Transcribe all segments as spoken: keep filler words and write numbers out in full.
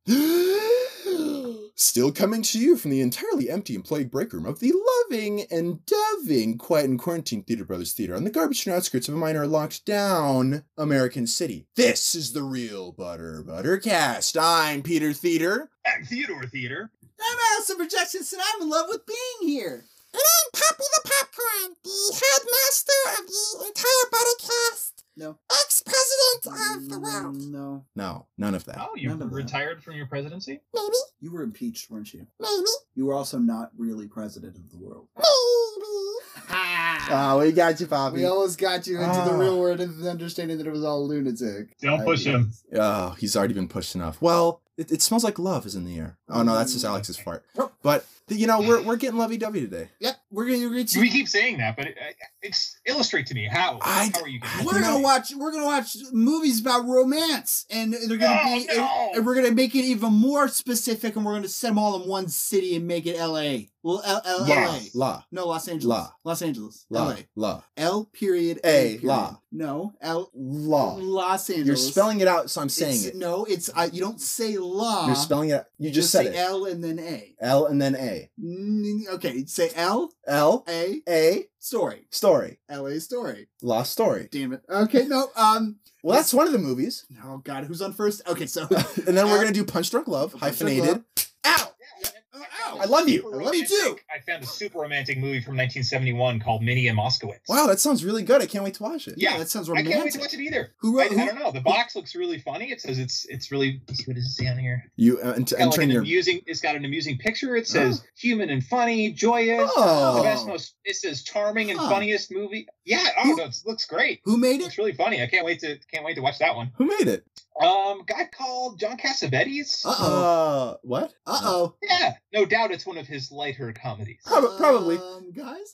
Still coming to you from the entirely empty and plagued break room of the loving and doving Quiet and Quarantine Theater Brothers Theater on the garbage and outskirts of a minor locked down American city. This is the Real Butter Buttercast. I'm Peter Theater. I'm Theodore Theater. I'm Allison Projections, and I'm in love with being here. And I'm Poppy the Popcorn, the headmaster of the entire Buttercast. No. Ex-president of the world. No. No, none of that. Oh, you None of that. retired from your presidency? Maybe. You were impeached, weren't you? Maybe. You were also not really president of the world. Maybe. Oh, we got you, Bobby. We almost got you into Ah. the real world and the understanding that it was all lunatic. Don't push him. Oh, he's already been pushed enough. Well, it, it smells like love is in the air. Oh, no, that's just Alex's fart. But, you know, we're we're getting lovey-dovey today. Yep, we're gonna reach. We keep saying that, but it, it's illustrate to me how. I- how are you I getting We're gonna watch. We're gonna watch movies about romance, and they're gonna Oh, be. no. And we're gonna make it even more specific, and we're gonna set them all in one city and make it L A. Well, L L La, A. la, No, Los Angeles. La. Los Angeles. la, L A. la, L period A, A. period. la. No, L. la. Los Angeles. You're spelling it out, so I'm saying It's- it. No, it's uh, you don't say la. You're spelling it out. You just said say it. L and then A. L and then A. Mm, Okay, say L L, A A, story. story. L A story. Lost story. Damn it. Okay, no. Um. Well, that's one of the movies. Oh God, who's on first? Okay, so And then we're going to do Punch Drunk Love, Punch Drunk hyphenated. Ow! Ow. I love you. Super I love you romantic- too. I found a super romantic movie from nineteen seventy-one called Minnie and Moskowitz. Wow, that sounds really good. I can't wait to watch it. yeah, Yeah, that sounds I can't wait to romantic. watch it either. Who I, wrote? I Who, don't know. The box looks really funny. It says it's it's really. Let's see, what does it say on here? You uh, ent- It's got like entering an your. amusing. It's got an amusing picture. It says human and funny, joyous. Oh. The best, most. It says charming and Huh. funniest movie. Yeah. Oh Who- no, it looks great. who made it? It's really funny. I can't wait to can't wait to watch that one. Who made it? Um, guy called John Cassavetes. Uh oh. Uh, what? Uh oh. Yeah, no doubt it's one of his lighter comedies. Prob- probably. Um, guys.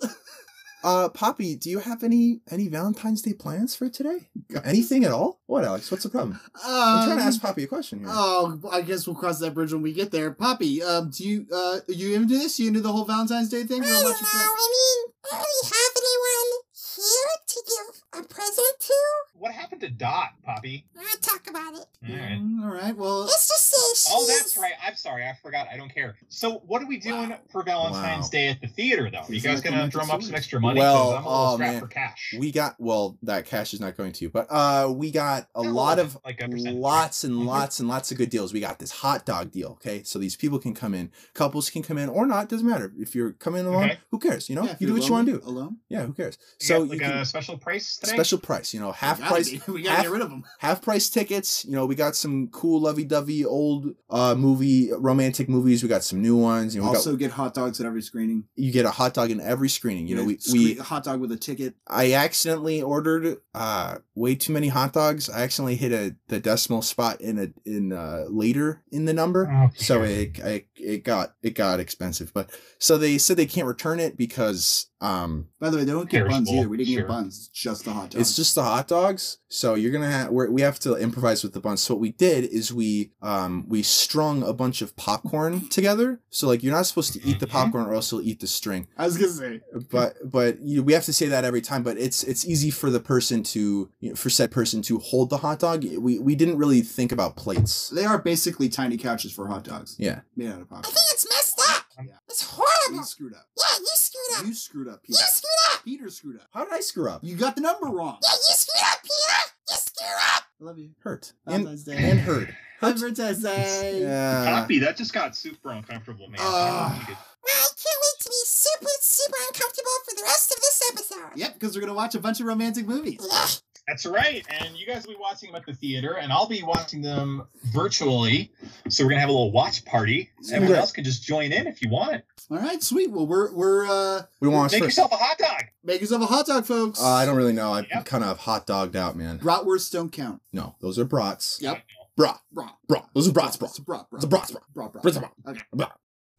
Uh, Poppy, do you have any any Valentine's Day plans for today? Anything at all? What, Alex? What's the problem? I'm trying to ask Poppy a question here. Oh, I guess we'll cross that bridge when we get there. Poppy, um, do you uh, you into this? You into the whole Valentine's Day thing? I We're don't know. watching I mean, I don't really have anyone here to give a present to. What happened to Dot, Poppy? We're gonna talk about it. All right. Mm, all right. Well, Let's just say she's... Oh, that's right. I'm sorry. I forgot. I don't care. So, what are we doing for Valentine's Wow. Day at the theater, though? Are you He's guys like gonna romantic drum up some stories. extra money? Well, 'Cause I'm a little oh, strapped man. for cash. We got, well, that cash is not going to you, but uh, we got a Yeah, a lot little of, bit, like a percentage. lots and Mhm. lots and lots of good deals. We got this hot dog deal, okay? So these people can come in, couples can come in or not, doesn't matter. If you're coming alone, Okay. who cares? You know, yeah, if you do you're what you want to do. lonely, Alone. Yeah, who cares? You So got, you like can, a special price today? special price, you know, half Gotta price, be. We gotta half- get rid of them. half price tickets. You know, we got some cool lovey-dovey old uh movie romantic movies. We got some new ones. You know, we Also, got, get hot dogs at every screening. you get a hot dog in every screening. You know, we Screen- we a hot dog with a ticket. I accidentally ordered uh way too many hot dogs. I accidentally hit a the decimal spot in a in uh later in the number. Oh, So sure. it, it it got it got expensive. But so they said they can't return it because um By the way, they don't get buns Perishable, either. We didn't sure. get buns. It's just the hot dogs. it's just the hot dogs. So you're gonna have we're, we have to improvise with the buns. So what we did is we um we strung a bunch of popcorn together. So like you're not supposed to eat the Mhm. popcorn or else you'll eat the string. I was gonna say. But but you, we have to say that every time. But it's it's easy for the person to you know, for said person to hold the hot dog. We we didn't really think about plates. They are basically tiny couches for hot dogs. Yeah. Made out of I popcorn. think it's messed up. Yeah. It's horrible. You screwed up. Yeah, you screwed up. You screwed up, You Peter. screwed up. Peter screwed up. How did I screw up? You got the number wrong. Yeah, you screwed up, Peter. You screwed up. I love you. Hurt and Valentine's Day. and heard. Valentine's Day. Yeah. Poppy, that just got super uncomfortable, man. Ah. I don't think it- Well, I can't wait to be super, super uncomfortable for the rest of this episode. Yep, because we're gonna watch a bunch of romantic movies. Yeah. That's right. And you guys will be watching them at the theater, and I'll be watching them virtually. So we're gonna have a little watch party. Everyone Great. else can just join in if you want. All right, sweet. Well, we're we're uh We want Make first. yourself a hot dog. make yourself a hot dog, folks. Uh, I don't really know. I'm Yep. kind of hot dogged out, man. Bratwursts don't count. No, those are brats. Yep. Brat. Brat. Brat. Those are brats, It's brat. a brat. Brat. It's a brats, brat. Brat. Brat. Brats, brat. Okay. Brat.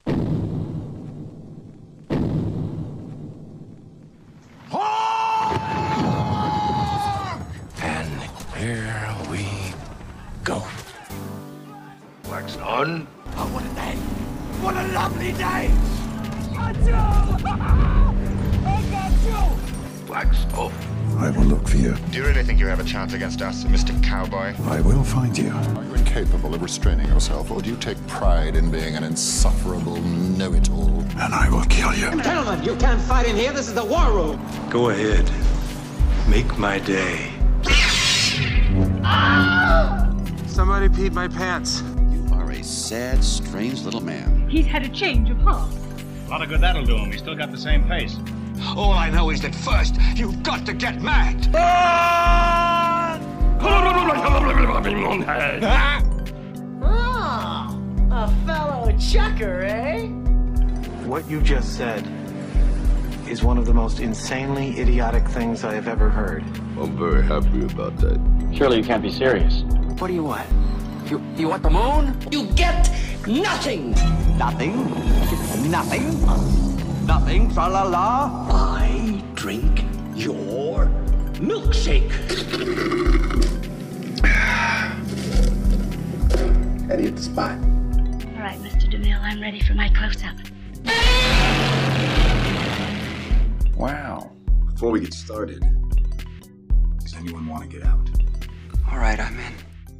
And here we go. Wax on. Oh, what a day. What a lovely day. Got you. I got you. Wax off. I will look for you. Do you really think you have a chance against us, Mister Cowboy? I will find you. Are you incapable of restraining yourself, or do you take pride in being an insufferable know-it-all? And I will kill you. Gentlemen, you can't fight in here. This is the war room. Go ahead. Make my day. Somebody peed my pants. You are a sad, strange little man. He's had a change of heart. A lot of good that'll do him. He's still got the same face. All I know is that first, you've got to get mad. Ah, a fellow chucker, eh? What you just said is one of the most insanely idiotic things I have ever heard. I'm very happy about that. Surely you can't be serious. What do you want? You you want the moon? You get nothing. Nothing. Nothing. Nothing. Tra la la. I drink your milkshake. Eddie at the spot. All right, Mister DeMille, I'm ready for my close-up. Wow. Before we get started, does anyone want to get out? All right, I'm in.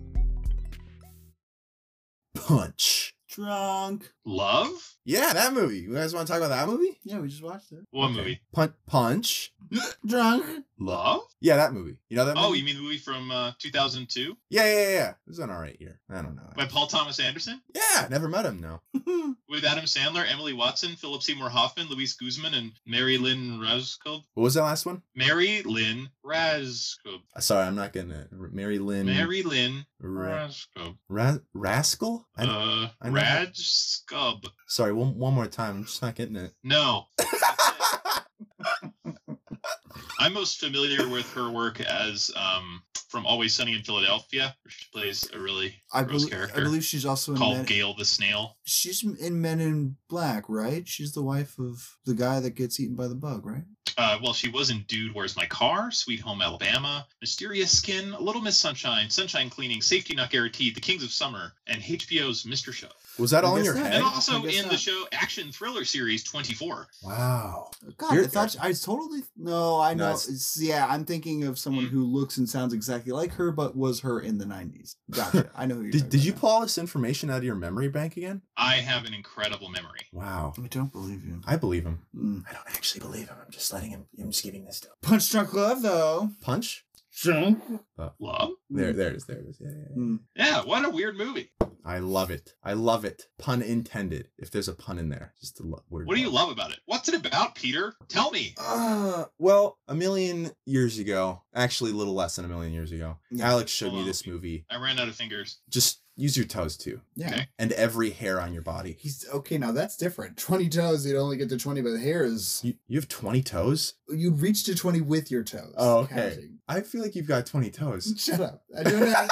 Punch. Drunk. Love? Yeah, that movie. You guys want to talk about that movie? Yeah, we just watched it. What Okay. movie? Punch. Punch. Drunk. Love? Yeah, that movie. You know that movie? Oh, you mean the movie from uh, two thousand two Yeah, yeah, yeah, yeah. It was an alright year. I don't know. by Paul Thomas Anderson? Yeah, never met him, no. With Adam Sandler, Emily Watson, Philip Seymour Hoffman, Luis Guzman, and Mary Lynn Raskob. What was that last one? Mary Lynn Raskob. Uh, Sorry, I'm not getting it. Mary Lynn. Mary Lynn Ra- Raskob. Ra- Rascal? I, Uh, I know how- Raskob. Sorry, one, one more time. I'm just not getting it. No. I'm most familiar with her work as um, from Always Sunny in Philadelphia, where she plays a really I, gross bel- character I believe she's also in called Men- Gail the Snail. She's in Men in Black, right? She's the wife of the guy that gets eaten by the bug, right? Uh, well, she was in Dude, Where's My Car? Sweet Home Alabama, Mysterious Skin, Little Miss Sunshine, Sunshine Cleaning, Safety Not Guaranteed, The Kings of Summer, and H B O's Mister Show. Was that I all in guess your not. head? And also I guess in the not. show Action Thriller Series twenty-four. Wow. God, You're- I thought I totally no, I No, know. it's- It's, yeah, I'm thinking of someone Mm. who looks and sounds exactly like her, but was her in the nineties. Gotcha. I know who you're Did, talking did you about pull all this information out of your memory bank again? I have an incredible memory. Wow. now. I don't believe you. I believe him. Mm. I don't actually believe him. I'm just letting him. I'm just giving this to him. Punch Drunk Love, though. Punch? Drunk. Love? There, there it is. There it is. Yeah, yeah, yeah. Mm. Yeah, what a weird movie. I love it. I love it. Pun intended. If there's a pun in there, just the lo- word. What do you love about it? What's it about, Peter? Tell me. Uh, well, a million years ago, actually a little less than a million years ago, Yeah. Alex showed Hold me on. this movie. I ran out of fingers. Just use your toes too, Yeah. Okay. and every hair on your body. He's okay. Now that's different. Twenty toes, you'd only get to twenty, but the hair is You, you have twenty toes? you'd reach to twenty with your toes. Oh, okay. counting. I feel like you've got twenty toes. Shut up. I don't have.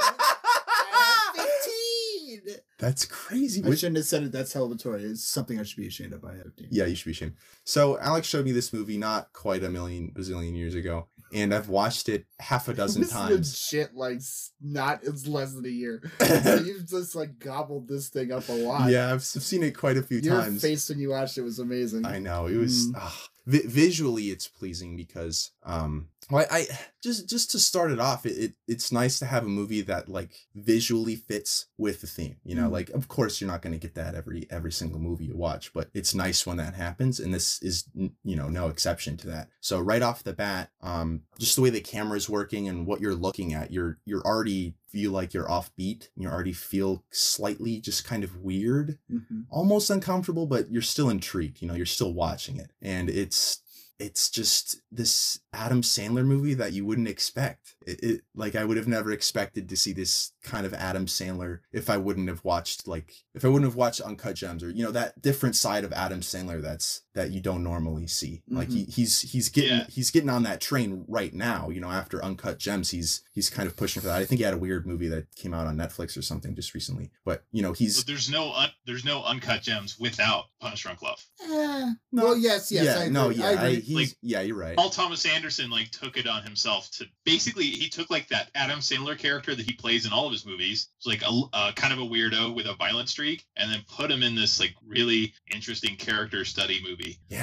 I have fifteen. That's crazy. I Which- shouldn't have said it. That's celebratory. It's something I should be ashamed of. I have fifteen. Yeah, you should be ashamed. So Alex showed me this movie not quite a million bazillion years ago, and I've watched it half a dozen This times. Shit, like s- not. It's less than a year. So you've just like gobbled this thing up a lot. Yeah, I've, I've seen it quite a few Your times. face when you watched it was amazing. I know it was Mm. ah, vi- visually it's pleasing because um well, I, I just just to start it off it, it it's nice to have a movie that like visually fits with the theme, you know. Mm. Like of course you're not going to get that every every single movie you watch, but it's nice when that happens, and this is n- you know no exception to that. So right off the bat, um just the way the camera's working and what you're looking at, you're you're already feel like you're offbeat, you already feel slightly just kind of weird, Mhm. almost uncomfortable, but you're still intrigued, you know, you're still watching it. And it's it's just this Adam Sandler movie that you wouldn't expect. It, it like I would have never expected to see this kind of Adam Sandler if I wouldn't have watched like if I wouldn't have watched Uncut Gems, or you know that different side of Adam Sandler that's that you don't normally see. Like he, he's he's getting Yeah. he's getting on that train right now, you know, after Uncut Gems, he's he's kind of pushing for that. I think he had a weird movie that came out on Netflix or something just recently. But you know, he's But there's no un- there's no Uncut Gems without Punch Drunk Love. Eh, well, yes, yes. yeah, I agree. no, yeah, I I agree. he's, Like- yeah, you're right. Paul Thomas Anderson like took it on himself to basically he took like that Adam Sandler character that he plays in all of his movies, it's like a uh, kind of a weirdo with a violent streak, and then put him in this like really interesting character study movie. Yeah.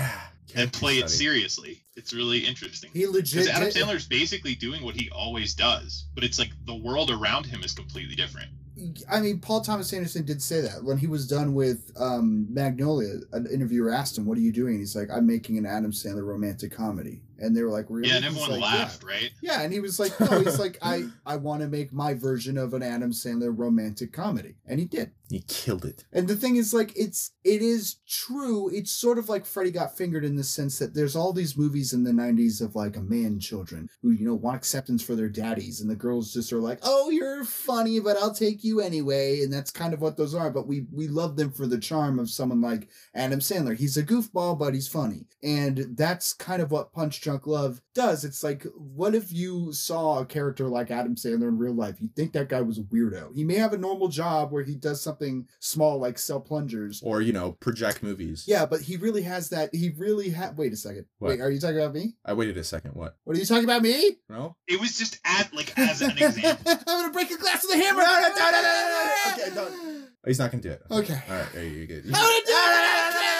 and play it study. seriously. It's really interesting. He legit. Because Adam did- Sandler's basically doing what he always does, but it's like the world around him is completely different. I mean, Paul Thomas Anderson did say that when he was done with um, Magnolia. An interviewer asked him, "What are you doing?" He's like, "I'm making an Adam Sandler romantic comedy." And they were like, "Really?" Yeah, and He's everyone like, laughed, yeah. right? Yeah, and he was like, "No," he's like, "I I want to make my version of an Adam Sandler romantic comedy," and he did. He killed it. And the thing is, like, it's it is true. It's sort of like Freddy Got Fingered in the sense that there's all these movies in the nineties of like a man children who, you know, want acceptance for their daddies, and the girls just are like, "Oh, you're funny, but I'll take you anyway," and that's kind of what those are. But we we love them for the charm of someone like Adam Sandler. He's a goofball, but he's funny, and that's kind of what Punch Drunk Love does. It's like, what if you saw a character like Adam Sandler in real life? You'd think that guy was a weirdo. He may have a normal job where he does something small like sell plungers. Or, you know, project movies. Yeah, but he really has that. He really had. Wait a second. What? Wait, are you talking about me? I waited a second. What? What are you talking about me? No? It was just at like as an example. I'm gonna break a glass with a hammer. No, no, no, no, no, no, no. Okay, no. He's not gonna do it. Okay. All right, there you go. I'm gonna do it.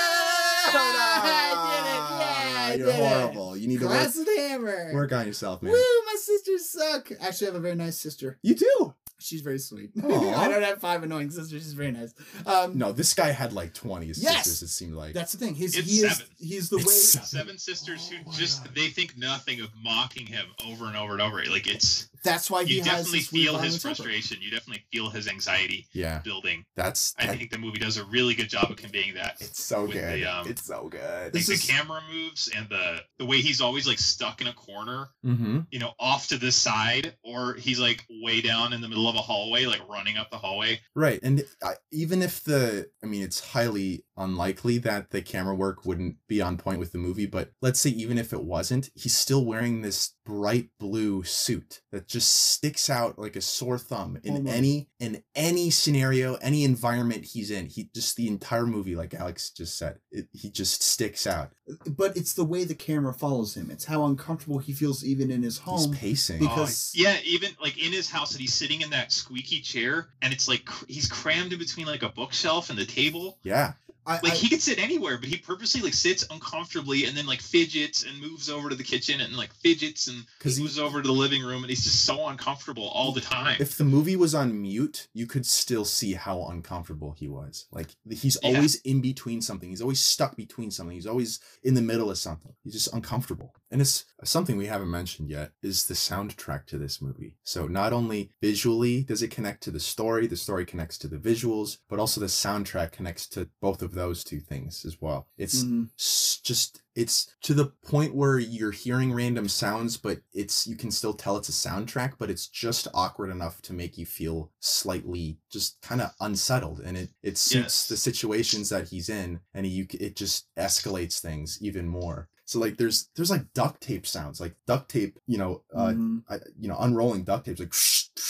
Ah, I did it. Yeah, I you're did it. horrible. You need to Glass work, with a hammer. work on yourself, man. Woo, my sisters suck. Actually, I have a very nice sister. You do? She's very sweet. Aw. I don't have five annoying sisters. She's very nice. Um, No, this guy had like twenty Yes! sisters, it seemed like. That's the thing. His It's he is seven. he's the It's way seven. Seven sisters who just they think nothing of mocking him over and over and over. Like it's that's why he you has definitely this weird feel his violent temper. frustration. You definitely feel his anxiety Yeah. building. That's I that- think the movie does a really good job of conveying that. it's so with good. the, um, it's so good. Like This the is- camera moves and the the way he's always like stuck in a corner, Mm-hmm. you know, off to the side, or he's like way down in the middle of a hallway, like running up the hallway. Right. And I, even if the, I mean, it's highly unlikely that the camera work wouldn't be on point with the movie, but let's say even if it wasn't, he's still wearing this bright blue suit that just sticks out like a sore thumb in Almost. any, in any scenario, any environment he's in. He just, the entire movie, like Alex just said, it, he just sticks out. But it's the way the camera follows him. It's how uncomfortable he feels even in his home. He's pacing. Because- Oh, yeah, even like in his house, and he's sitting in that squeaky chair, and it's like cr- he's crammed in between like a bookshelf and the table. Yeah. I, Like I, he could sit anywhere, but he purposely like sits uncomfortably and then like fidgets and moves over to the kitchen and like fidgets and 'Cause he- moves over to the living room, and he's just so uncomfortable all the time. If the movie was on mute, you could still see how uncomfortable he was. Like he's Yeah. always in between something. He's always stuck between something. He's always in the middle of something. He's just uncomfortable. And it's something we haven't mentioned yet is the soundtrack to this movie. So not only visually does it connect to the story, the story connects to the visuals, but also the soundtrack connects to both of those two things as well. It's Mhm. s- just it's to the point where you're hearing random sounds, but it's you can still tell it's a soundtrack, but it's just awkward enough to make you feel slightly just kind of unsettled, and it it suits Yes. the situations that he's in, and you it just escalates things even more. So like there's there's like duct tape sounds, like duct tape, you know, uh, Mhm. I, you know, unrolling duct tapes, like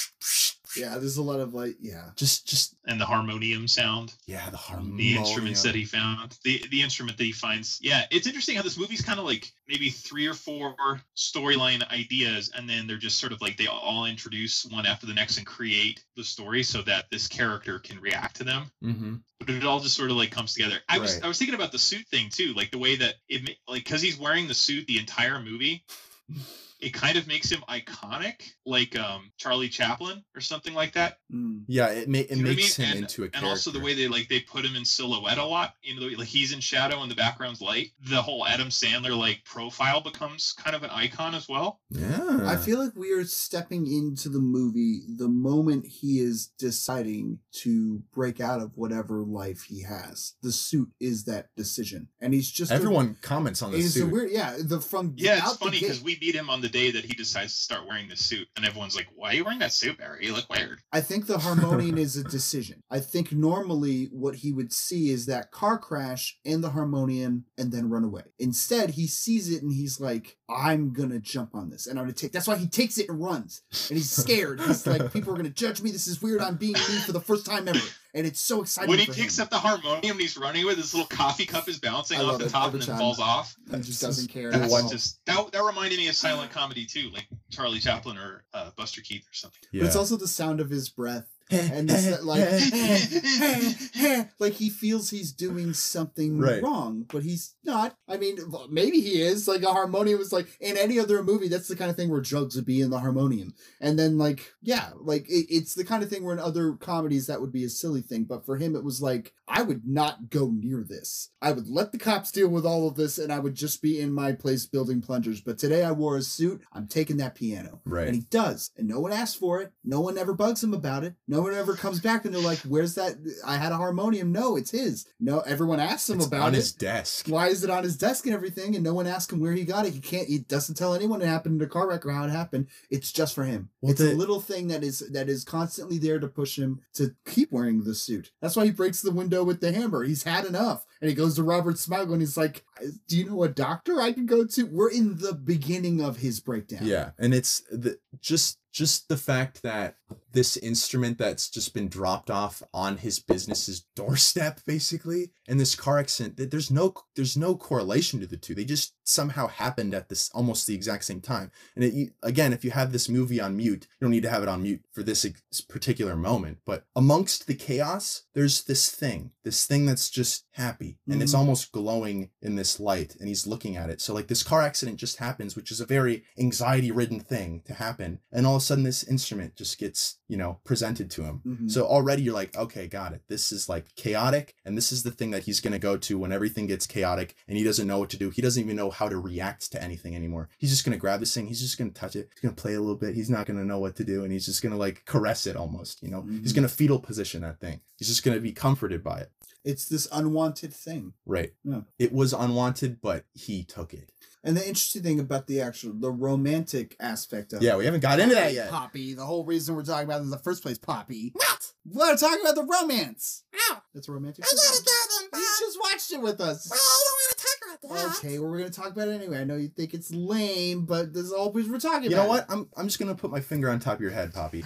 yeah, there's a lot of like, yeah. just just and the harmonium sound, yeah, the harmonium, the instruments that he found, the the instrument that he finds. Yeah, it's interesting how this movie's kind of like maybe three or four storyline ideas, and then they're just sort of like they all introduce one after the next and create the story so that this character can react to them. Mm-hmm. But it all just sort of like comes together. I was Right. I was thinking about the suit thing too, like the way that it ma- like because he's wearing the suit the entire movie. It kind of makes him iconic, like um, Charlie Chaplin or something like that. Mm. Yeah, it, ma- it You know what I makes mean? him and, into a character. and also the way they like they put him in silhouette a lot. You know, like he's in shadow and the background's light. The whole Adam Sandler like profile becomes kind of an icon as well. Yeah. I feel like we are stepping into the movie the moment he is deciding to break out of whatever life he has. The suit is that decision, and he's just Everyone comments on A, the it's a suit. weird, yeah. The from Yeah, it's out the funny gate- because we meet him on the day that he decides to start wearing this suit, and everyone's like, "Why are you wearing that suit, Barry? You look weird." I think the harmonium is a decision. I think normally what he would see is that car crash and the harmonium and then run away. Instead, he sees it and he's like, I'm gonna jump on this and I'm gonna take that's why he takes it and runs. And he's scared. He's like, people are gonna judge me. This is weird. I'm being me for the first time ever. And it's so exciting. When he for picks him. up the harmonium and he's running with his little coffee cup is bouncing I off love the it top every and then time. falls off. He just doesn't care. That's One- just that, that reminded me of silent comedy too, like Charlie Chaplin or uh, Buster Keith or something. Yeah. But it's also the sound of his breath. and this like like he feels he's doing something Right. wrong, but he's not. I mean, maybe he is. Like a harmonium is like in any other movie, that's the kind of thing where drugs would be in the harmonium. And then like, yeah, like it, it's the kind of thing where in other comedies that would be a silly thing. But for him, it was like, I would not go near this. I would let the cops deal with all of this and I would just be in my place building plungers. But today I wore a suit. I'm taking that piano. Right. And he does. And no one asks for it. No one ever bugs him about it. No one ever comes back and they're like, where's that? I had a harmonium. No, it's his. No, everyone asks him It's about on it. his desk. Why is it on his desk and everything? And no one asks him where he got it. He can't, he doesn't tell anyone it happened in a car wreck or how it happened. It's just for him. Well, it's the- a little thing that is, that is constantly there to push him to keep wearing the suit. That's why he breaks the window with the hammer. He's had enough. And he goes to Robert Smigel and he's like, do you know a doctor I can go to? We're in the beginning of his breakdown. Yeah, and it's the just just the fact that this instrument that's just been dropped off on his business's doorstep, basically, and this car accident, that there's no there's no correlation to the two. They just somehow happened at this almost the exact same time. And it, you, again, if you have this movie on mute, you don't need to have it on mute for this ex- particular moment. But amongst the chaos, there's this thing, this thing that's just happy, and it's Mhm. almost glowing in this light, and he's looking at it. So like this car accident just happens, which is a very anxiety-ridden thing to happen, and all of a sudden this instrument just gets, you know, presented to him. Mhm. So already you're like, okay, got it. This is like chaotic, and this is the thing that he's gonna go to when everything gets chaotic, and he doesn't know what to do. He doesn't even know how to react to anything anymore. He's just gonna grab this thing. He's just gonna touch it. He's gonna play a little bit. He's not gonna know what to do, and he's just gonna like caress it almost. You know, Mhm. he's gonna fetal position that thing. He's just gonna be comforted by it. It's this unwanted thing. Right. Yeah. It was unwanted, but he took it. And the interesting thing about the actual, the romantic aspect of Yeah, it. we haven't got into that yet. Poppy, the whole reason we're talking about it in the first place, Poppy. What? We're talking about the romance. Oh, That's a romantic I gotta go then, Bob. You just watched it with us. Well, I don't want to talk about that. Okay, well, we're going to talk about it anyway. I know you think it's lame, but this is all we're talking You about. know what? I'm I'm just gonna put my finger on top of your head, Poppy.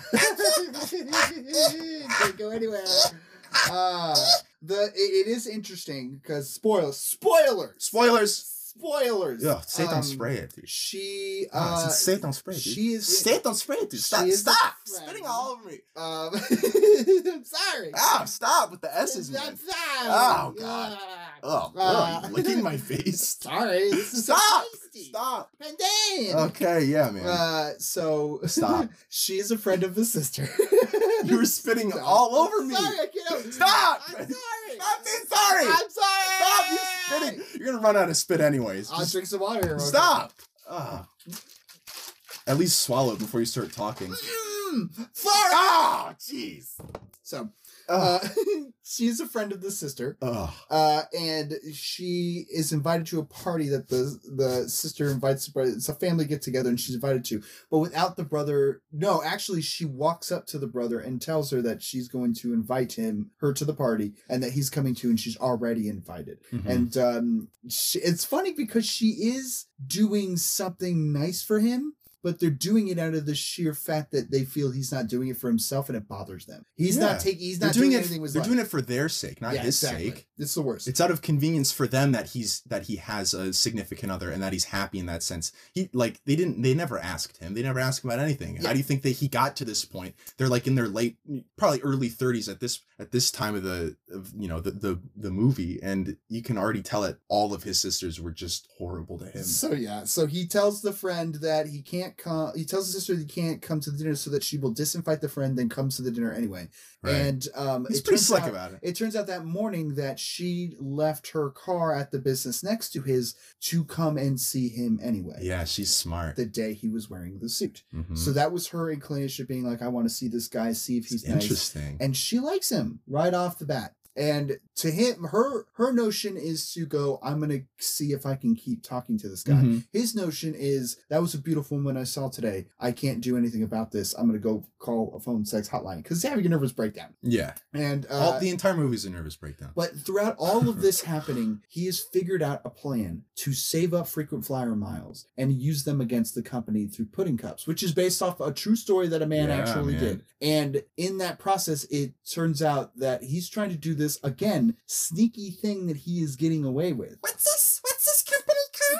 Can't go anywhere. Uh, the it, it is interesting because spoilers, spoilers, Spoilers. spoilers. Yeah, say don't Um, spray it, dude. She, Ah, uh, say don't spray it, dude. she is. Say don't spray it, dude. Stop, she is stop. a friend. Spitting all over me. Um, I'm sorry. Ah, stop with the S's, man. I'm sorry. Oh, God. Oh, Uh, oh, you licking my face. Sorry. This is so Stop. tasty. Stop. Pandane. Okay, yeah, man. Uh, so Stop. she is a friend of the sister. You were spitting all over me. Sorry, I can't. Stop. I'm sorry. Stop being sorry. I'm sorry. Stop you spitting. You're gonna run out of spit anyways. I'll Just drink some water here. okay? stop. Ah. At least swallow it before you start talking. Mm, sorry. Ah, jeez. So, Ugh. uh, she's a friend of the sister. Ugh. Uh, and she is invited to a party that the the sister invites. It's a family get together, and she's invited to. But without the brother, no, actually, she walks up to the brother and tells her that she's going to invite him, her, to the party, and that he's coming too, and she's already invited. Mhm. And um, she, it's funny because she is doing something nice for him. But they're doing it out of the sheer fact that they feel he's not doing it for himself, and it bothers them. He's Yeah. not taking. He's They're not doing, it. anything with his They're life. doing it for their sake, not Yeah, his exactly. sake. It's the worst. It's out of convenience for them that he's that he has a significant other and that he's happy in that sense. He like they didn't they never asked him. They never asked him about anything. Yeah. How do you think that he got to this point? They're like in their late, probably early thirties at this at this time of the of, you know the the the movie, and you can already tell that all of his sisters were just horrible to him. So yeah, so he tells the friend that he can't come. He tells the sister that he can't come to the dinner so that she will disinvite the friend, then comes to the dinner anyway. Right. And um, He's it pretty turns slick out, about it. It turns out that morning that she left her car at the business next to his to come and see him anyway. Yeah, she's smart. The day he was wearing the suit. Mhm. So that was her inclination, being like, I want to see this guy, see if he's nice. Interesting. And she likes him right off the bat. And to him, her her notion is to go, I'm going to see if I can keep talking to this guy. Mhm. His notion is, that was a beautiful woman I saw today. I can't do anything about this. I'm going to go call a phone sex hotline because he's having a nervous breakdown. Yeah. And uh, all, the entire movie's a nervous breakdown. But throughout all of this happening, he has figured out a plan to save up frequent flyer miles and use them against the company through pudding cups, which is based off a true story that a man Yeah, actually man. did. And in that process, it turns out that he's trying to do this, again, sneaky thing that he is getting away with. What's this? What's this company called?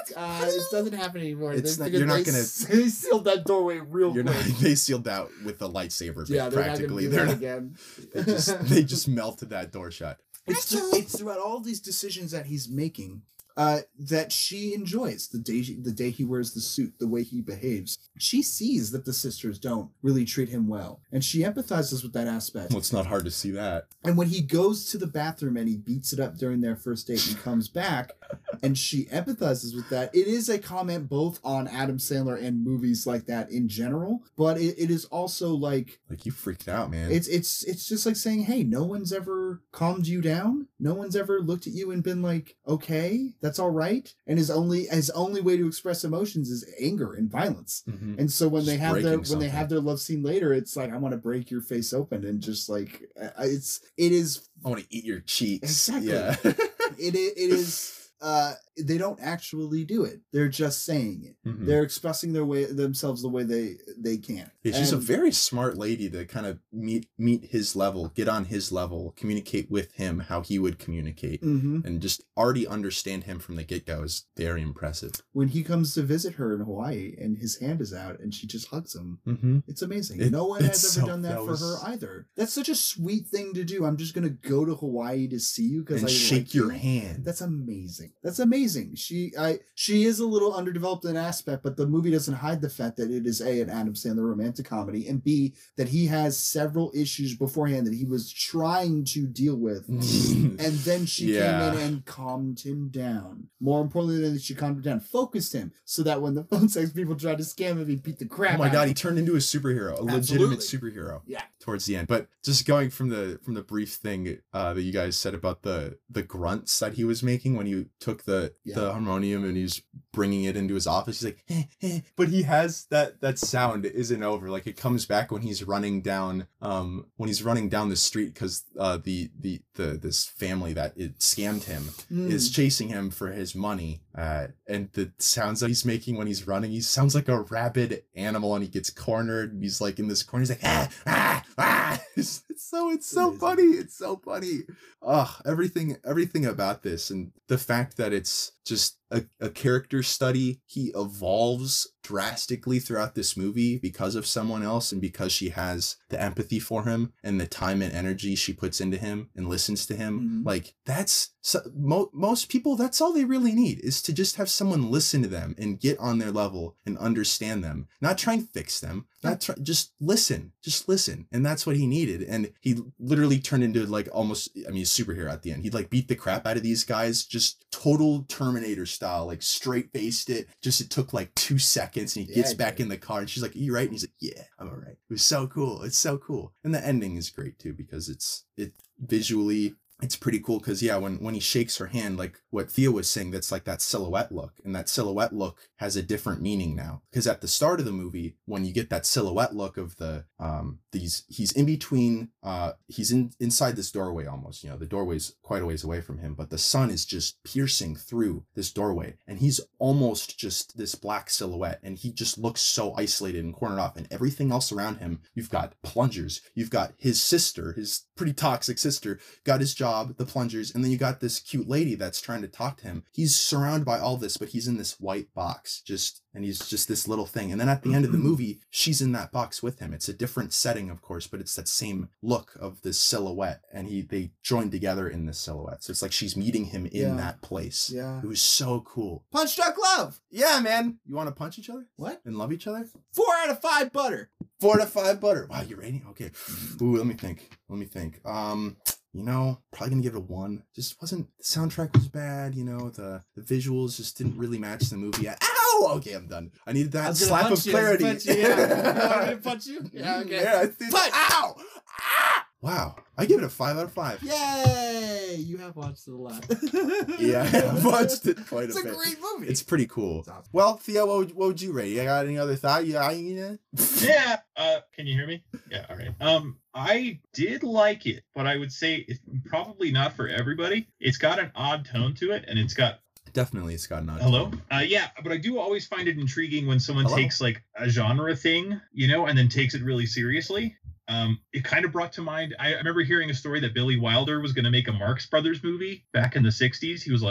Uh, it doesn't happen anymore. It's They're- not- you're not they, gonna- s- They sealed that doorway real You're quick. not, they sealed out with a lightsaber, yeah, they're practically. not gonna do They're that not- again. They just, they just melted that door shut. It's, through, it's throughout all these decisions that he's making uh, that she enjoys. The day she, the day he wears the suit, the way he behaves. She sees that the sisters don't really treat him well, and she empathizes with that aspect. Well, it's not hard to see that. And when he goes to the bathroom and he beats it up during their first date and comes back, and she empathizes with that, it is a comment both on Adam Sandler and movies like that in general, but it, it is also like Like, you freaked out, man. it's it's it's just like saying, hey, no one's ever calmed you down. No one's ever looked at you and been like, okay, that's all right. And his only his only way to express emotions is anger and violence. Mhm. And so when Just they have their breaking when something. they have their love scene later, it's like, I want to break your face open and just like uh, it's it is I want to eat your cheeks. exactly Yeah. it i- it is. Uh, they don't actually do it. They're just saying it. Mhm. They're expressing their way themselves the way they they can. Yeah, she's And- a very smart lady to kind of meet meet his level, get on his level, communicate with him how he would communicate, Mhm. and just already understand him from the get go is very impressive. When he comes to visit her in Hawaii and his hand is out and she just hugs him, Mm-hmm. it's amazing. It- no one has it's ever so- done that, that for was- her either. That's such a sweet thing to do. I'm just gonna go to Hawaii to see you because And I shake like your you. hand. That's amazing. That's amazing. She I she is a little underdeveloped in aspect, but the movie doesn't hide the fact that it is A, an Adam Sandler romantic comedy, and B, that he has several issues beforehand that he was trying to deal with. And then she Yeah. came in and calmed him down. More importantly than she calmed him down, focused him so that when the phone sex people tried to scam him, he beat the crap Oh my out god, of he him. turned into a superhero, a Absolutely. legitimate superhero. Yeah. Towards the end. But just going from the from the brief thing uh, that you guys said about the the grunts that he was making when he took the Yeah. the harmonium and he's bringing it into his office, he's like, eh, eh. But he has that that sound isn't over. Like, it comes back when he's running down um when he's running down the street because uh the the the this family that it scammed him Mm. is chasing him for his money. Uh, and the sounds that he's making when he's running, he sounds like a rabid animal, and he gets cornered. And he's like in this corner. He's like, ah, ah, ah. It's, it's so, it's so Amazing. funny. It's so funny. Ugh, everything, everything about this, and the fact that it's just a, a character study. He evolves drastically throughout this movie because of someone else and because she has the empathy for him and the time and energy she puts into him and listens to him. Mhm. Like, that's so, mo- most people, that's all they really need, is to just have someone listen to them and get on their level and understand them, not try and fix them, not try, just listen, just listen. And that's what he needed. And he literally turned into like almost, I mean, a superhero at the end. He'd like beat the crap out of these guys, just total Terminator style, like straight faced it. Just, it took like two seconds and he Yeah, gets he back did. in the car and she's like, "Are you right?" And he's like, "Yeah, I'm all right." It was so cool. It's so cool. And the ending is great too, because it's, it visually, it's pretty cool. Cause yeah, when, when he shakes her hand, like what Thea was saying, that's like that silhouette look, and that silhouette look has a different meaning now. Cause at the start of the movie, when you get that silhouette look of the, um, these, he's in between, uh, he's in, inside this doorway almost, you know, the doorway's quite a ways away from him, but the sun is just piercing through this doorway and he's almost just this black silhouette, and he just looks so isolated and cornered off, and everything else around him, you've got plungers, you've got his sister, his pretty toxic sister, got his job, the plungers, and then you got this cute lady that's trying to talk to him. He's surrounded by all this, but he's in this white box, just, and he's just this little thing. And then at the end of the movie, she's in that box with him. It's a different setting, of course, but it's that same look of this silhouette, and he they join together in this silhouette. So it's like she's meeting him in Yeah. that place. Yeah. It was so cool. Punch Drunk Love. Yeah, man. You want to punch each other What? and love each other? Four out of five butter. Four to five butter. Wow, you rating? Okay. Ooh, let me think. Let me think. Um, you know, probably gonna give it a one. Just wasn't, the soundtrack was bad, you know, the, the visuals just didn't really match the movie. Ow! Okay, I'm done. I needed I that was gonna slap punch of you, I was clarity. gonna punch you, yeah. You want me to punch you? Yeah, okay. Yeah, I think, Punch! ow! Ah! Wow. I give it a five out of five. Yay! You have watched it a lot. Yeah, I watched it quite It's a a bit. great movie. It's pretty cool. It's awesome. Well, Theo, what would, what would you rate? You got any other thought? Yeah, yeah. Yeah. Uh, can you hear me? Yeah. All right. Um, I did like it, but I would say it's probably not for everybody. It's got an odd tone to it, and it's got. Definitely, it's got an odd Hello? tone. Uh, yeah, but I do always find it intriguing when someone Hello? takes like a genre thing, you know, and then takes it really seriously. Um, it kind of brought to mind, I, I remember hearing a story that Billy Wilder was going to make a Marx Brothers movie back in the sixties. He was like, hmm,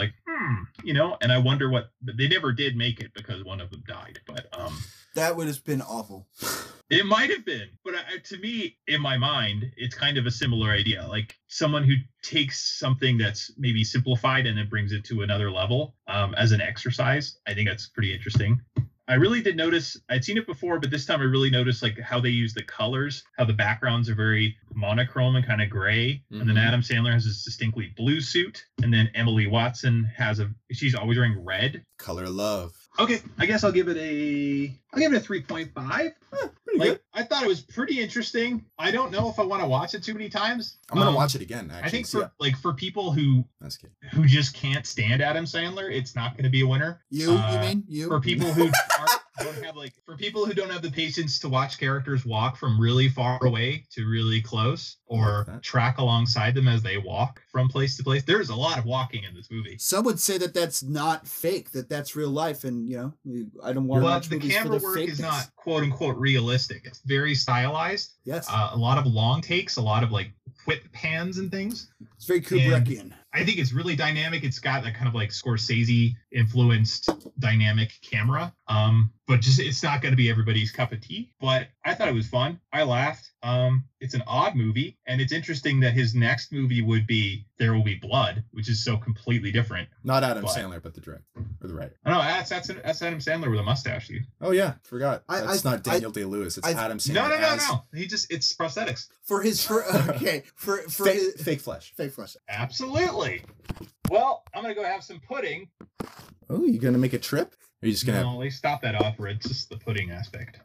hmm, you know, and I wonder what they never did make it because one of them died. But um, that would have been awful. It might have been, but I, to me, in my mind, it's kind of a similar idea. Like someone who takes something that's maybe simplified and then brings it to another level um, as an exercise. I think that's pretty interesting. I really did notice, I'd seen it before, but this time I really noticed like how they use the colors, how the backgrounds are very monochrome and kind of gray. Mm-hmm. And then Adam Sandler has this distinctly blue suit. And then Emily Watson has a, she's always wearing red. Color love. Okay, I guess I'll give it a, I'll give it a three point five. Huh, pretty like, good. I thought it was pretty interesting. I don't know if I want to watch it too many times. I'm gonna um, watch it again. Actually, I think for yeah. like for people who That's good. who just can't stand Adam Sandler, it's not going to be a winner. You, uh, you mean you? For people who aren't, don't have like for people who don't have the patience to watch characters walk from really far away to really close, or like track alongside them as they walk from place to place. There's a lot of walking in this movie. Some would say that that's not fake, that that's real life, and you know, I don't want to well, watch the movies camera for the work fakeness. is not quote unquote realistic. It's very stylized. Yes. Uh, a lot of long takes, a lot of like whip pans and things. It's very Kubrickian. And I think it's really dynamic. It's got that kind of like Scorsese influenced dynamic camera. Um, but just it's not going to be everybody's cup of tea. But I thought it was fun. I laughed. Um, it's an odd movie, and it's interesting that his next movie would be There Will Be Blood, which is so completely different. Not Adam but, Sandler, but the director or the writer. Oh, no, that's that's that's Adam Sandler with a mustache, dude. Oh yeah, forgot. I, that's I, not Daniel I, Day Lewis. It's I, Adam Sandler. No, no, no, as... no. He just it's prosthetics for his for okay for for fake, his, fake flesh. Fake flesh. Absolutely. Well, I'm gonna go have some pudding. Oh, you gonna make a trip? Or are you just gonna? No, have... they stop that opera. It's just the pudding aspect.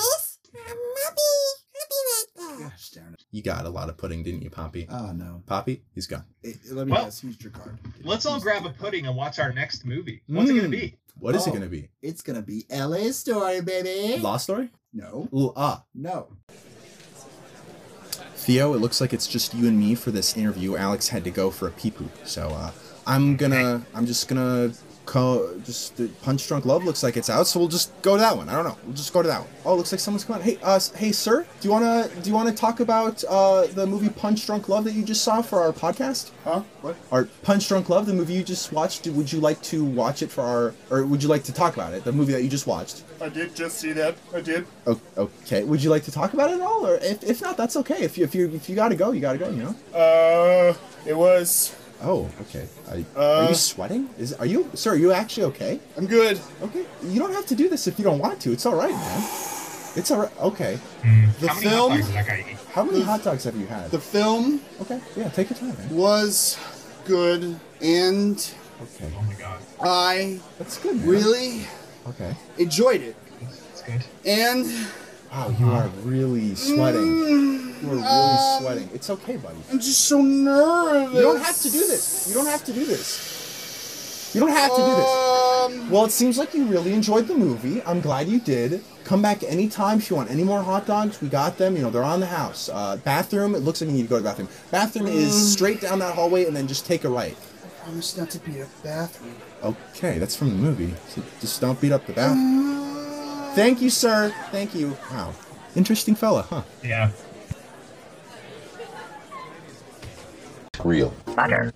Gosh darn it. You got a lot of pudding, didn't you, Poppy? Oh no, Poppy, he's gone. It, let me well, guess. Use your card. Let's all grab a pudding and watch our next movie. What's mm. it gonna be? What is oh, it gonna be? It's gonna be L A Story, baby. Lost Story? No. Ooh, ah. No. Theo, it looks like it's just you and me for this interview. Alex had to go for a pee poo, so uh, I'm gonna, I'm just gonna call. Just the Punch Drunk Love looks like it's out, so we'll just go to that one. I don't know. We'll just go to that one. Oh, looks like someone's coming. Hey, uh, hey, sir, do you wanna, do you wanna talk about uh the movie Punch Drunk Love that you just saw for our podcast? Huh? What? Our Punch Drunk Love, the movie you just watched. Would you like to watch it for our, or would you like to talk about it? The movie that you just watched. I did just see that. I did. Okay. Would you like to talk about it at all, or if, if not, that's okay. If you if you if you gotta go, you gotta go. You know. Uh, it was. Oh, okay. Are, uh, are you sweating? Is are you, sir? Are you actually okay? I'm good. Okay. You don't have to do this if you don't want to. It's all right, man. It's all right. Okay. Mm. The How many film. hot dogs did that guy eat? How many the, hot dogs have you had? The film. Okay. Yeah. Take your time, man. Was good and. Okay. Oh my god. I. That's good. Man. Really. Okay. Enjoyed it. That's good. And. Wow, you are really sweating. Mm, you are really um, sweating. It's okay, buddy. I'm just so nervous. You don't have to do this. You don't have to do this. You don't have to do this. Um, Well, it seems like you really enjoyed the movie. I'm glad you did. Come back anytime if you want any more hot dogs. We got them. You know, they're on the house. Uh, bathroom, it looks like you need to go to the bathroom. Bathroom Mm. is straight down that hallway and then just take a right. I promise not to be a bathroom. Okay, that's from the movie. So just don't beat up the bathroom. Thank you, sir. Thank you. Wow. Interesting fella, huh? Yeah. Real. Butter.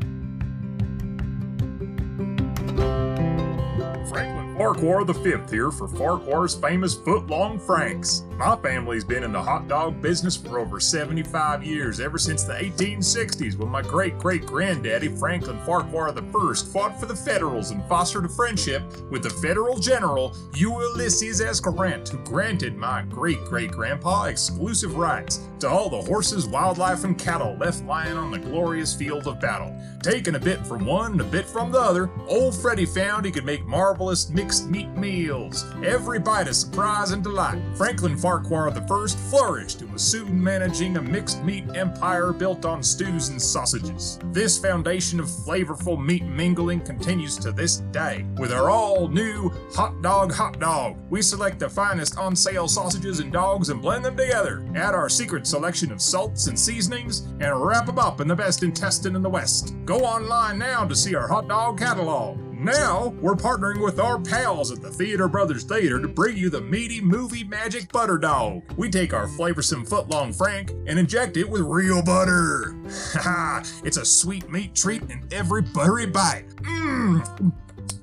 Franklin Farquhar the Fifth here for Farquhar's famous Footlong Franks. My family's been in the hot dog business for over seventy-five years, ever since the eighteen sixties, when my great-great-granddaddy Franklin Farquhar the First fought for the Federals and fostered a friendship with the Federal General Ulysses S. Grant, who granted my great-great-grandpa exclusive rights to all the horses, wildlife, and cattle left lying on the glorious field of battle. Taking a bit from one and a bit from the other, old Freddy found he could make marvelous mixed meat meals. Every bite a surprise and delight. Franklin Farquhar the First flourished and was soon managing a mixed meat empire built on stews and sausages. This foundation of flavorful meat mingling continues to this day. With our all-new Hot Dog Hot Dog, we select the finest on-sale sausages and dogs and blend them together. Add our secret selection of salts and seasonings and wrap them up in the best intestine in the West. Go online now to see our hot dog catalog. Now, we're partnering with our pals at the Theater Brothers Theater to bring you the meaty movie magic butter dog. We take our flavorsome footlong Frank and inject it with real butter. Haha, it's a sweet meat treat in every buttery bite. Mmm.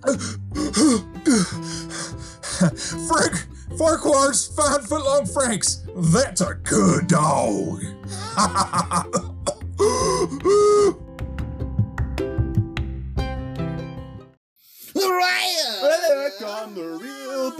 Frank Farquhar's fine footlong Franks. That's a good dog. Back on the real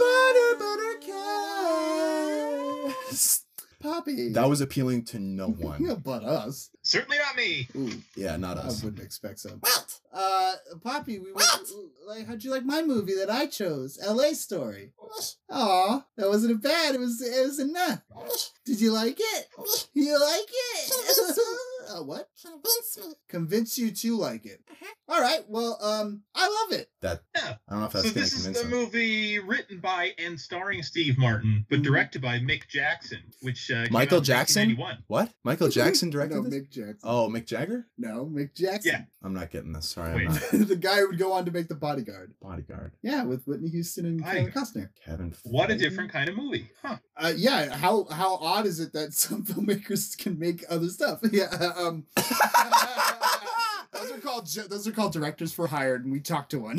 butter buttercast. Poppy. That was appealing to no one. Yeah, but us. Certainly not me. Ooh, Yeah, not us. I wouldn't expect so. What? Uh, Poppy, we went, like, how'd you like my movie that I chose? L A Story. Aw, that wasn't bad. It was, it was enough. Did you like it? You like it? uh, what? Convince me. Convince you to like it. All right. Well, um, I love it. That Yeah. I don't know if that's So gonna this is convince the him. movie written by and starring Steve Martin, but directed by Mick Jackson, which uh, came Michael out in Jackson? nineteen ninety-one. What? Michael Jackson directed No, this? Mick Jackson. Oh, Mick Jagger? No, Mick Jackson. Yeah. I'm not getting this. Sorry, Wait. I'm not. the guy who would go on to make The Bodyguard. Bodyguard. Yeah, with Whitney Houston and Aye. Kevin Costner. Kevin. What a Feige? different kind of movie, huh? Uh, yeah, how how odd is it that some filmmakers can make other stuff? Yeah, um, those are called ju- those are called directors for hire, and we talked to one.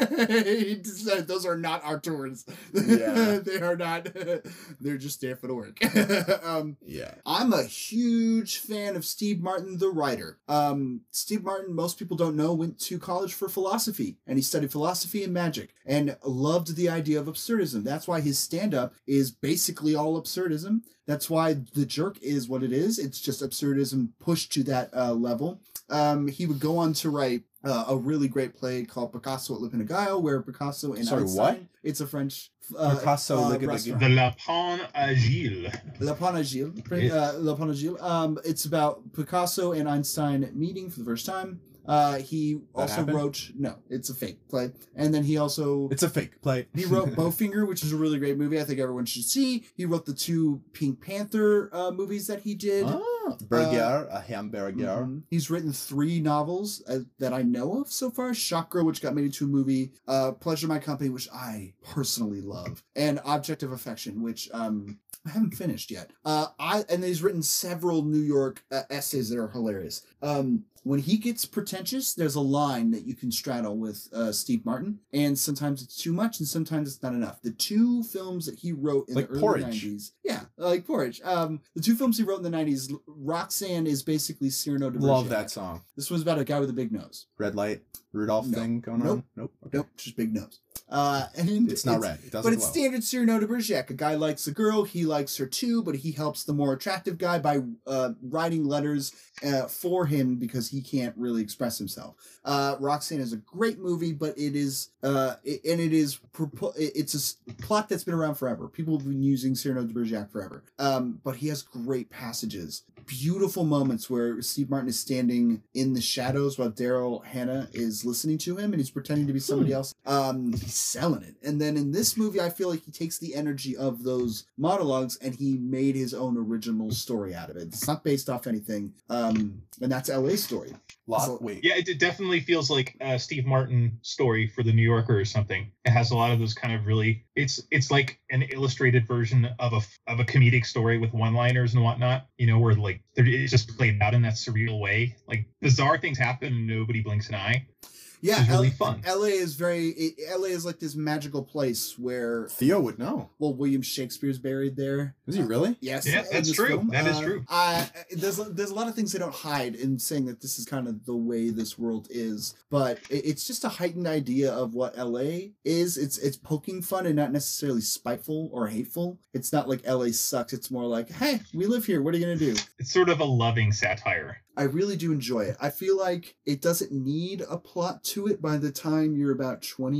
He just said those are not our tours. Yeah. They are not. They're just there for the work. um, Yeah. I'm a huge fan of Steve Martin, the writer. Um, Steve Martin, most people don't know, went to college for philosophy, and he studied philosophy and magic, and loved the idea of absurdism. That's why his stand-up is basically all absurdism. That's why The Jerk is what it is. It's just absurdism pushed to that uh, level. Um, he would go on to write uh, a really great play called Picasso at Le Panagaio, where Picasso and Sorry, Einstein... what? It's a French uh, Picasso, uh, look at the- restaurant. The La Pan Agile. Le Panagile. Yes. Uh, Le Panagile. Um, it's about Picasso and Einstein meeting for the first time. Uh, he also happened? wrote... No, it's a fake play. And then he also... It's a fake play. He wrote Bowfinger, which is a really great movie I think everyone should see. He wrote the two Pink Panther uh, movies that he did. Ah, Burger, a hamburger. Mhm. He's written three novels uh, that I know of so far. Shock Girl, which got made into a movie. Uh, Pleasure My Company, which I personally love. And Object of Affection, which um, I haven't finished yet. Uh, I And he's written several New York uh, essays that are hilarious. Um, when he gets pretentious, there's a line that you can straddle with uh, Steve Martin. And sometimes it's too much and sometimes it's not enough. The two films that he wrote in Like the early Porridge. nineties. Yeah, like Porridge. Um, the two films he wrote in the nineties, Roxanne is basically Cyrano de Love Bergerac. that song. This was about a guy with a big nose. Red light, Rudolph No. thing going Nope. on? Nope. Okay. Nope, just big nose. Uh, and It's not red. It doesn't but it's glow. standard Cyrano de Bergerac. A guy likes a girl, he likes her too, but he helps the more attractive guy by uh, writing letters uh, for him because he can't really express himself. Uh, Roxanne is a great movie, but it is, uh, it, and it is, propo- it's a s- plot that's been around forever. People have been using Cyrano de Bergerac forever. Um, but he has great passages, beautiful moments where Steve Martin is standing in the shadows while Daryl Hannah is listening to him and he's pretending to be somebody else. Um, he's selling it. And then in this movie, I feel like he takes the energy of those monologues and he made his own original story out of it. It's not based off anything. Um, and that's L A Story. Lot, So- wait. Yeah, it, it definitely feels like a Steve Martin story for the New Yorker or something. It has a lot of those kind of really. It's it's like an illustrated version of a of a comedic story with one-liners and whatnot. You know, where like they're- it's just played out in that surreal way. Like bizarre things happen and nobody blinks an eye. Yeah, It's really L- fun. L A is very. It, L A is like this magical place where. Theo would know. Well, William Shakespeare's buried there. Is he really? Yes. Yeah, in that's this true. film. That is Uh, true. I, there's there's a lot of things they don't hide in saying that this is kind of the way this world is, but it, it's just a heightened idea of what L A is. It's it's poking fun and not necessarily spiteful or hateful. It's not like L A sucks. It's more like, hey, we live here. What are you gonna do? It's sort of a loving satire. I really do enjoy it. I feel like it doesn't need a plot to it by the time you're about twenty,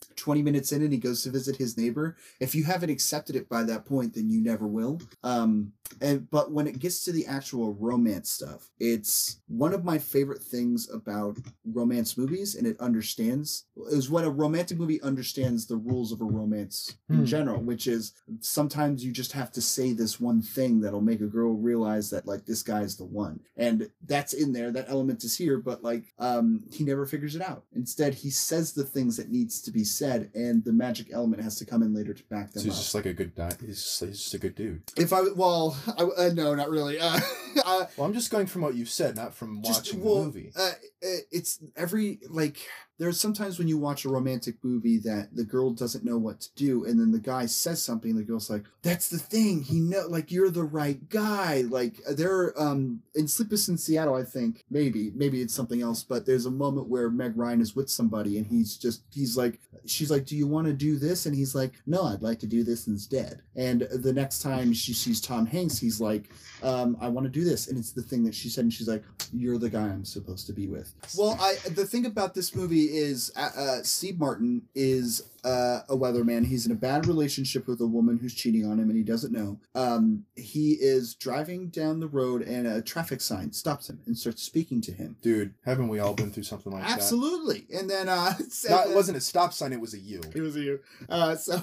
twenty minutes in and he goes to visit his neighbor. If you haven't accepted it by that point, then you never will. Um, and but when it gets to the actual romance stuff, it's one of my favorite things about romance movies, and it understands is when a romantic movie understands the rules of a romance in Hmm. general, which is sometimes you just have to say this one thing that'll make a girl realize that like this guy's the one, and that's in there. That element is here, but like um, he never figures it out. Instead, he says the things that needs to be said, and the magic element has to come in later to back them So he's up. just like a good guy. He's just, he's just a good dude. If I well, I, uh, no, not really. Uh, uh, Well, I'm just going from what you've said, not from just watching well, the movie. uh, it's every like. There's sometimes when you watch a romantic movie that the girl doesn't know what to do, and then the guy says something, and the girl's like, "That's the thing. He know, like you're the right guy." Like there, um, in Sleepless in Seattle, I think maybe, maybe it's something else, but there's a moment where Meg Ryan is with somebody, and he's just, he's like, she's like, "Do you want to do this?" And he's like, "No, I'd like to do this instead." And the next time she sees Tom Hanks, he's like, um, "I want to do this," and it's the thing that she said, and she's like, "You're the guy I'm supposed to be with." Well, I the thing about this movie is uh, uh, Steve Martin is uh, a weatherman. He's in a bad relationship with a woman who's cheating on him, and he doesn't know. Um, he is driving down the road, and a traffic sign stops him and starts speaking to him. Dude, haven't we all been through something like Absolutely. And then uh, that? No, it wasn't a stop sign, it was a U. It was a U. Uh, so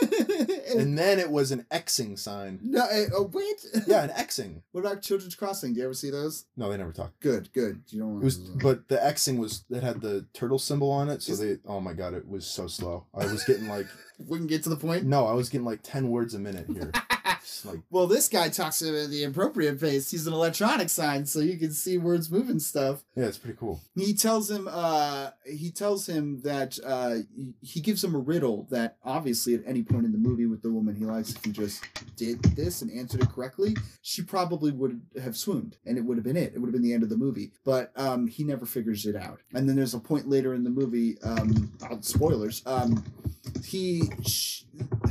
and then it was an Xing sign. No, uh, oh, wait. Yeah, an Xing. What about Children's Crossing? Do you ever see those? No, they never talked. Good, good. You don't want It was, but the Xing was that had the turtle symbol on it, so they. Oh my god, it was so slow. I was getting like. Wouldn't get to the point. No, I was getting like ten words a minute here. Like, well, this guy talks at the appropriate pace. He's an electronic sign, so you can see words moving stuff. Yeah, it's pretty cool. He tells him, uh, he tells him that uh, he gives him a riddle that obviously at any point in the movie with the woman he likes, if he just did this and answered it correctly, she probably would have swooned, and it would have been it. It would have been the end of the movie. But um, he never figures it out. And then there's a point later in the movie, um, spoilers. Um, he. Sh-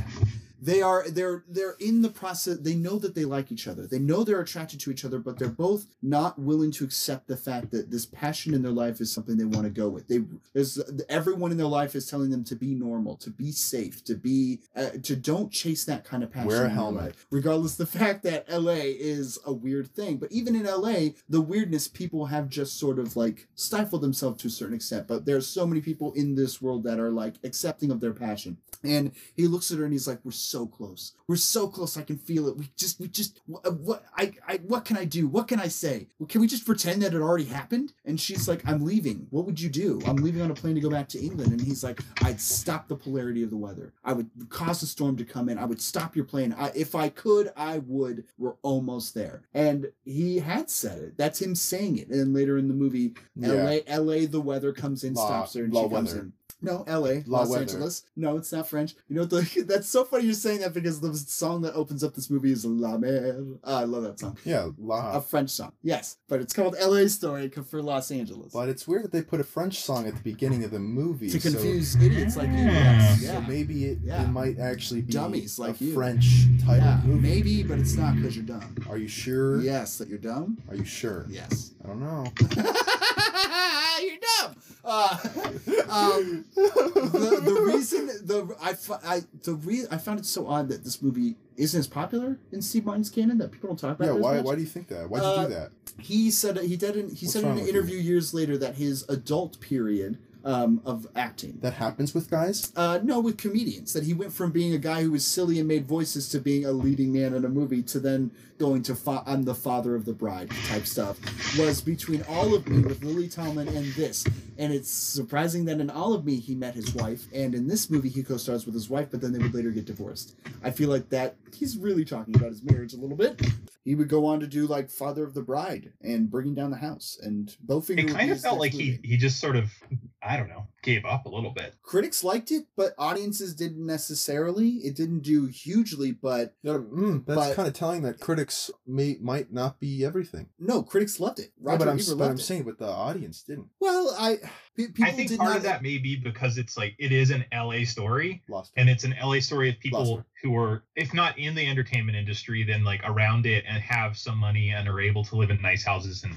They are they're they're in the process. They know that they like each other. They know they're attracted to each other, but they're both not willing to accept the fact that this passion in their life is something they want to go with. They there's everyone in their life is telling them to be normal, to be safe, to be uh, to don't chase that kind of passion. Wear a in your helmet. life, regardless of the fact that L A is a weird thing. But even in L A, the weirdness people have just sort of like stifled themselves to a certain extent. But there's so many people in this world that are like accepting of their passion. And he looks at her and he's like, "We're so close. We're so close. I can feel it. We just, we just, what, what I, I, what can I do? What can I say? Can we just pretend that it already happened?" And she's like, "I'm leaving. What would you do?" "I'm leaving on a plane to go back to England." And he's like, "I'd stop the polarity of the weather. I would cause a storm to come in. I would stop your plane. I, if I could, I would. We're almost there." And he had said it. That's him saying it. And then later in the movie, Yeah. L A, L A, the weather comes in, La- stops her, and la she comes weather. in. No, L A, La Los weather. Angeles. No, it's not French. You know what? The, that's so funny you're saying that because the song that opens up this movie is La Mer. Oh, I love that song. Yeah, La. A French song. Yes, but it's called L A Story for Los Angeles. But it's weird that they put a French song at the beginning of the movie To so- confuse idiots like you. Yes. So Yeah. maybe it, Yeah. it might actually be Dummies like a you. French title Yeah, movie. maybe, but it's not because you're dumb. Are you sure? Yes, that you're dumb? Are you sure? Yes. I don't know. You're dumb. Uh, um, the, the reason the I, fi- I the re- I found it so odd that this movie isn't as popular in Steve Martin's canon, that people don't talk about Yeah, it as why much. why do you think that? Why'd you Uh, do that? He said he did in, he What's said in wrong an with interview years later that his adult period um, of acting. That happens with guys? Uh, no, with comedians. That he went from being a guy who was silly and made voices to being a leading man in a movie to then going to fa- I'm the Father of the Bride type stuff. Was between All of Me with Lily Tomlin and this. And it's surprising that in All of Me he met his wife, and in this movie he co-stars with his wife, but then they would later get divorced. I feel like that he's really talking about his marriage a little bit. He would go on to do like Father of the Bride and Bringing Down the House, and Bowfinger. It would kind be of his felt next like movie. he he just sort of, I don't know, gave up a little bit. Critics liked it, but audiences didn't necessarily. It didn't do hugely, but Yeah, mm, that's but- kind of telling that critics may might not be everything. no, critics loved it. No, Roger but I'm, Ebert but loved I'm it. saying, but the audience didn't. Well, I pe- people I think did part not. of that may be because it's like it is an L A story, Lost. and it's an L A story of Lost people her. who are, if not in the entertainment industry, then like around it and have some money and are able to live in nice houses and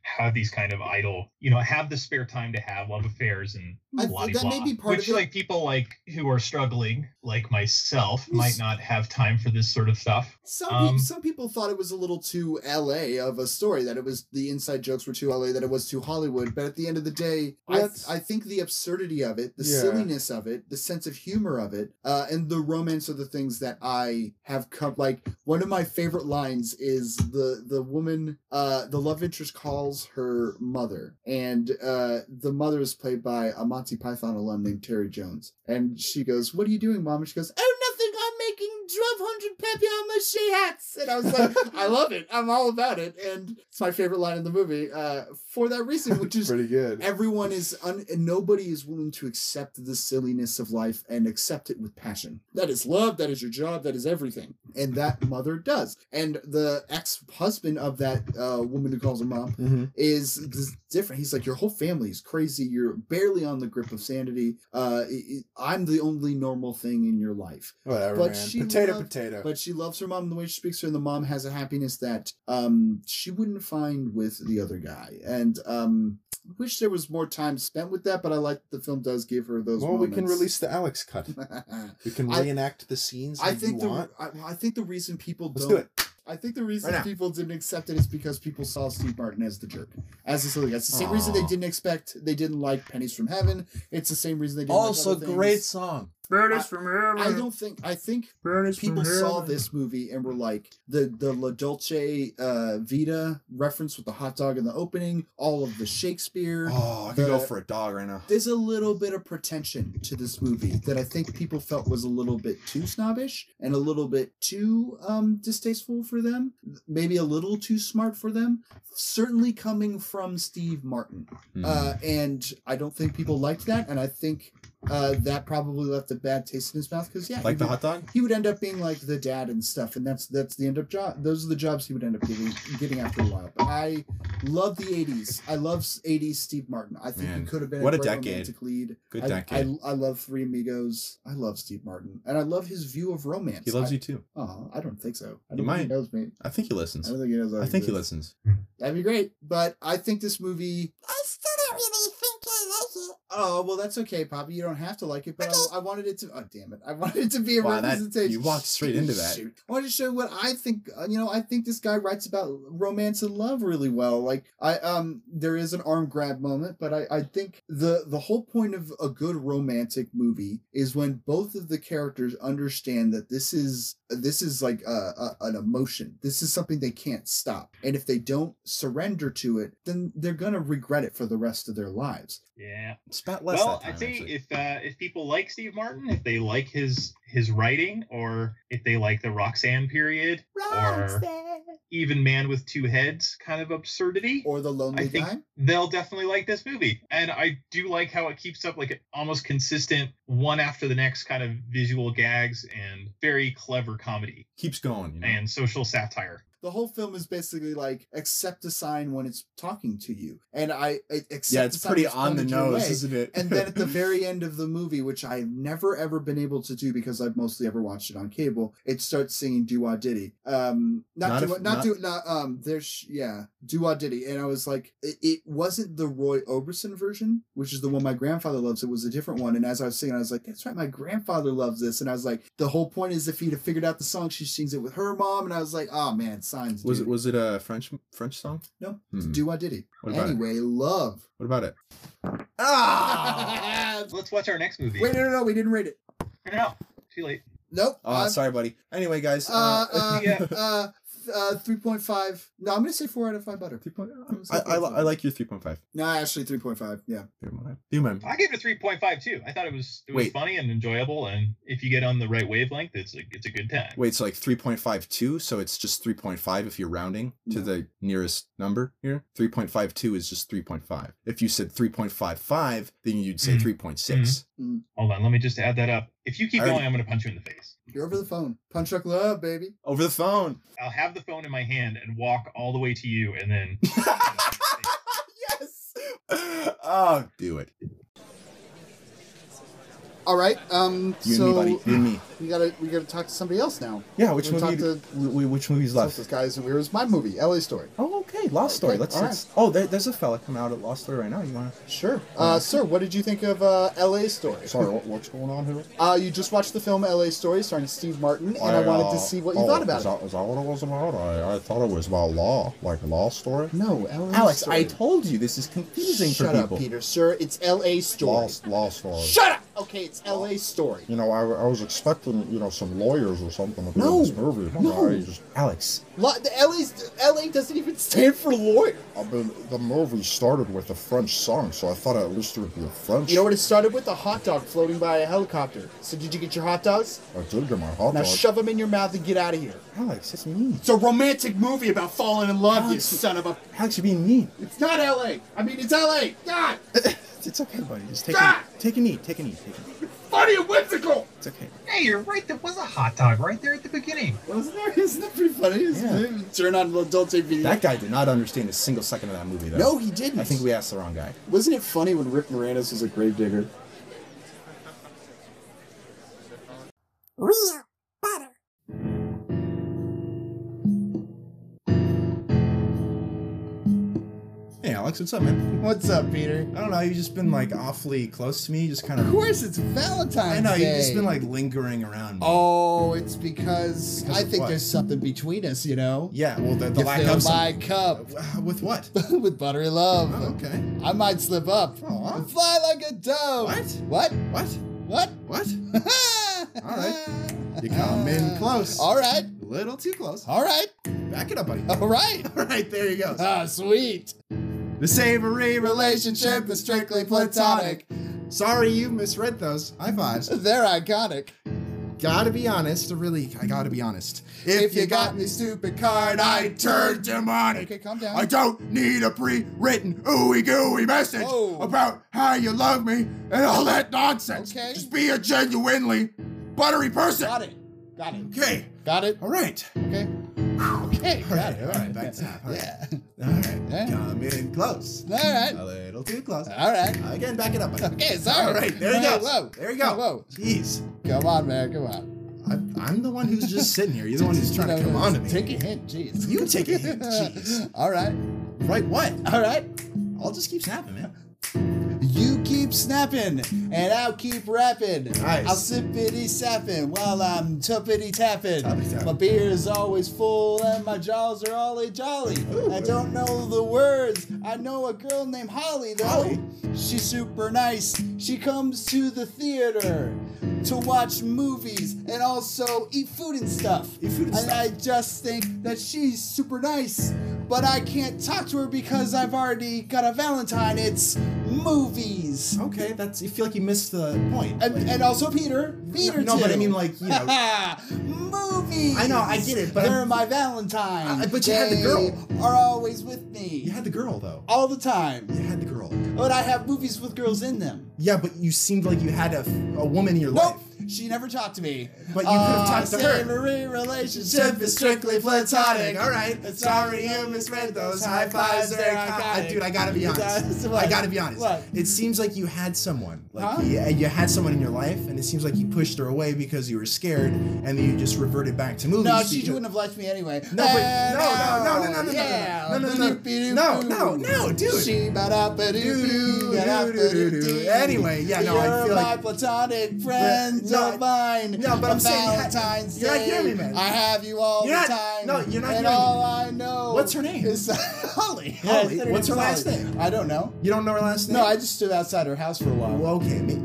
have these kind of idle, you know, have the spare time to have love affairs and I blah, think that blah, may be part which of it. like people like who are struggling, like myself, might not have time for this sort of stuff. Some Um, people, some people thought it was a little too L A of a story, that it was the inside jokes were too L A, that it was too Hollywood. But at the end of the day, I, That's- I think the absurdity of it, the Yeah. silliness of it, the sense of humor of it, uh, and the romance are the things that I have come. Like one of my favorite lines is the the woman, uh, the love interest calls her mother, and uh, the mother is played by a Monty Python alum named Terry Jones, and she goes, "What are you doing, Mom?" And she goes, "Oh, nothing. I'm making twelve hundred papier-mâché hats." And I was like, I love it. I'm all about it. And it's my favorite line in the movie uh, for that reason, which is pretty good. Everyone is, un- and nobody is willing to accept the silliness of life and accept it with passion. That is love. That is your job. That is everything. And that mother does. And the ex-husband of that uh, woman who calls her mom Mm-hmm. is is different. He's like, your whole family is crazy. You're barely on the grip of sanity. Uh, i- i- I'm the only normal thing in your life. Whatever, But man. she Potato, loved- potato. But she loves her mom the way she speaks to her, and the mom has a happiness that um she wouldn't find with the other guy. And um I wish there was more time spent with that, but I like the film does give her those well, moments. we can release the Alex cut. We can I- reenact the scenes I that think you the want. I, I think the reason people Let's don't do it. I think the reason Right now. people didn't accept it is because people saw Steve Martin as the jerk, as the silly guy. It's the same reason they Aw. didn't expect, they didn't like Pennies from Heaven. It's the same reason they didn't. Also, like other things. great song. I, I don't think. I think Pennies from people saw Heaven. this movie and were like the the La Dolce uh, Vita reference with the hot dog in the opening, all of the Shakespeare. Oh, I the- could go for a dog right now. There's a little bit of pretension to this movie that I think people felt was a little bit too snobbish and a little bit too um, distasteful for them. Maybe a little too smart for them. Certainly coming from Steve Martin. Mm. Uh, and I don't think people liked that. And I think uh, that probably left a bad taste in his mouth because, yeah. Like he the would- hot dog? He would end up being like the dad and stuff. And that's that's the end up job. Those are the jobs he would end up getting, getting after a while. But I love the eighties. I love eighties Steve Martin. I think Man, he could have been what a a great decade. romantic lead. Good I, decade. I, I love Three Amigos. I love Steve Martin. And I love his view of romance. He loves I, you too. Oh, I don't think so. I He don't think might. he knows me. I think he I listens. don't think he knows I I think he exist. listens. That'd be great. But I think this movie. I still don't really think I like it. Oh, well, that's okay, Poppy. You don't have to like it, but I, I wanted it to. Oh, damn it! I wanted it to be a Wow, that- representation. you walked straight into that. Shoot. I wanted to show what I think. uh, You know, I think this guy writes about romance and love really well. Like, I um, there is an arm grab moment, but I I think the the whole point of a good romantic movie is when both of the characters understand that this is this is like a, a an emotion. This is something they can't stop, and if they don't surrender to it, then they're gonna regret it for the rest of their lives. Yeah. It's about less Well, that time, I'd say actually. if uh, if people like Steve Martin, if they like his his writing, or if they like the Roxanne period, or even Man with Two Heads kind of absurdity, or the Lonely I think Guy, they'll definitely like this movie. And I do like how it keeps up like an almost consistent one after the next kind of visual gags and very clever comedy Keeps going. You know? and social satire. the whole film is basically like accept a sign when it's talking to you, and I, I accept. Yeah, the it's sign pretty when it's on the pointed your nose, way. isn't it? And then at the very end of the movie, which I've never ever been able to do because I've mostly ever watched it on cable, it starts singing "Do Wah Diddy." Um, not Not do, if- not, not- do not um. There's yeah, "Do Wah Diddy," and I was like, it, it wasn't the Roy Orbison version, which is the one my grandfather loves. It was a different one, and as I was singing, I was like, that's right, my grandfather loves this, and I was like, the whole point is if he'd have figured out the song, she sings it with her mom, and I was like, oh man, signs. Was dude. it was it a French French song? No, Hmm. "Do Wah Diddy." What about it? Anyway, love. What about it? Ah! Let's watch our next movie. Wait, no, no, no, we didn't rate it. No, too late. Nope. Oh, I'm- sorry, buddy. Anyway, guys. Uh, Uh, uh, Yeah. uh, uh, three point five. No, I'm gonna say four out of five butter. I, I, li- I like your three point five. No, actually three point five. Yeah. Human. I gave it a three point five too. I thought it was it was Wait. funny and enjoyable, and if you get on the right wavelength, it's like it's a good time. Wait, it's like three point five two, so it's just three point five if you're rounding to No. the nearest number here. three point five two is just three point five. If you said three point five five, then you'd say Mhm. three point six. Hold on, let me just add that up. If you keep I going, already- I'm going to punch you in the face. You're over the phone. Punch Truck Love, baby. Over the phone. I'll have the phone in my hand and walk all the way to you, and then Yes. Oh, do it. All right. Um. You so and me, buddy. You and me. we gotta we gotta talk to somebody else now. Yeah, which We're movie? gonna talk w- w- which movie's to left? this guy's and Weird. My movie, L A Story. Oh, okay. Lost Story. Okay, Let's. all right. let's oh, there, there's a fella coming out at Lost Story right now. You wanna? Sure. Uh, sir, what did you think of uh, L A Story? Sorry, what, what's going on here? Uh, you just watched the film L A Story starring Steve Martin, and I, wanted to see what you oh, thought about is it. That, is that what it was about? I, I thought it was about law, like a law story. No, L A Alex, Story. I told you this is confusing Shut for up, people. Peter. Sir, it's L A Story. Law, law story. Shut up! Okay, it's L A Story. You know, I, I was expecting, you know, some lawyers or something to be No, in this movie. no. I just, Alex. Lo- the L A's, L A doesn't even stand for lawyer. I mean, the movie started with a French song, so I thought at least it would be a French. You know what it started with? A hot dog floating by a helicopter. So did you get your hot dogs? I did get my hot Now dog. shove them in your mouth and get out of here. Alex, it's mean. It's a romantic movie about falling in love, you Alex, son of a... Alex, you're being mean. It's not L A. I mean, it's L A. God! It's okay, buddy. Just take Ah! a, take a knee. Take a knee. Take a knee. Funny and whimsical! It's okay. Hey, you're right. There was a hot dog right there at the beginning. Wasn't there? Isn't that pretty funny? Yeah. Turn on adult video. That guy did not understand a single second of that movie, though. No, he didn't. I think we asked the wrong guy. Wasn't it funny when Rick Moranis was a gravedigger? Real butter. Hey, Alex, what's up, man? What's up, Peter? I don't know. You've just been like awfully close to me. Just kind of. Of course, it's Valentine's I know. Day. You've just been like lingering around. Me. Oh, it's because, Because I of think what? there's something between us, you know? Yeah. Well, the, the You lack fill of some- my cup Uh, with what? with buttery love. Oh, okay. I might slip up Aw. and fly like a dove. What? What? What? What? What? All right. You come in close. All right. A little too close. All right. Back it up, buddy. All right. All right. There you go. Ah, sweet. The savory relationship is strictly platonic. Sorry you misread those. High fives. They're iconic. Gotta be honest, really, I gotta be honest. If, you got me stupid card, I turn demonic. Okay, calm down. I don't need a pre-written ooey gooey message Oh. about how you love me and all that nonsense. Okay. Just be a genuinely buttery person. Got it. Got it. Okay. Got it. All right. Okay. Okay. All Got right. it. All right. Back to all right. Yeah. All right. Yeah. Come in close. All right. A little too close. All right. Again, back it up. buddy. Okay, sorry. All right. There you Whoa, go. whoa. There you go. Whoa. Jeez. Come on, man. Come on. I'm, I'm the one who's just sitting here. You're the one who's trying to come on to me. Take a hint. Jeez. You take a hint. Jeez. All right. Right. What? All right. I'll just keep snapping, man. You keep snapping, and I'll keep rapping. Nice. I'll sippity sapping while I'm tuppity tapping. Tuppity tapping. My beer is always full, and my jaws are ollie jolly. Ooh. I don't know the words. I know a girl named Holly, though. Holly? She's super nice. She comes to the theater to watch movies and also eat food and stuff. Eat food and and stuff. I just think that she's super nice. But I can't talk to her because I've already got a Valentine. It's movies. Okay, that's. You feel like you missed the point. And, Like- and also Peter. Peter no, too. but I mean, like, you know. movies. I know, I get it, but they're I'm- my Valentine. Uh, but you had the girl. They are always with me. You had the girl, though. all the time. You had the girl. But I have movies with girls in them. Yeah, but you seemed like you had a, a woman in your Nope. life. She never talked to me. But you could have talked to her. Savory relationship is strictly platonic. All right. Sorry you misread those. High fives are iconic. Dude, I gotta be honest. What? I gotta be honest. What? It seems like you had someone. Like Huh? you, you had someone in your life, and it seems like you pushed her away because you were scared, and then you just reverted back to movies. No, she because- wouldn't have liked me anyway. No, but And no, no, no, no, no, no, yeah. no, no, no, no, no, no, no, dude. She ba da ba doo Doo, doo, doo, da doo, da doo, doo doo. doo. Anyway, yeah, no, I You're feel my like- platonic friend No, of mine. no, but on I'm saying you had- Valentine's you're not Day. hearing me, man. I have you all You're the not- time. no, you're not And hearing me. all I know. What's her name? Is Holly. Holly? I said What's her name's last Holly. name? I don't know. You don't know her last name? No, I just stood outside her house for a while. Well, okay, maybe.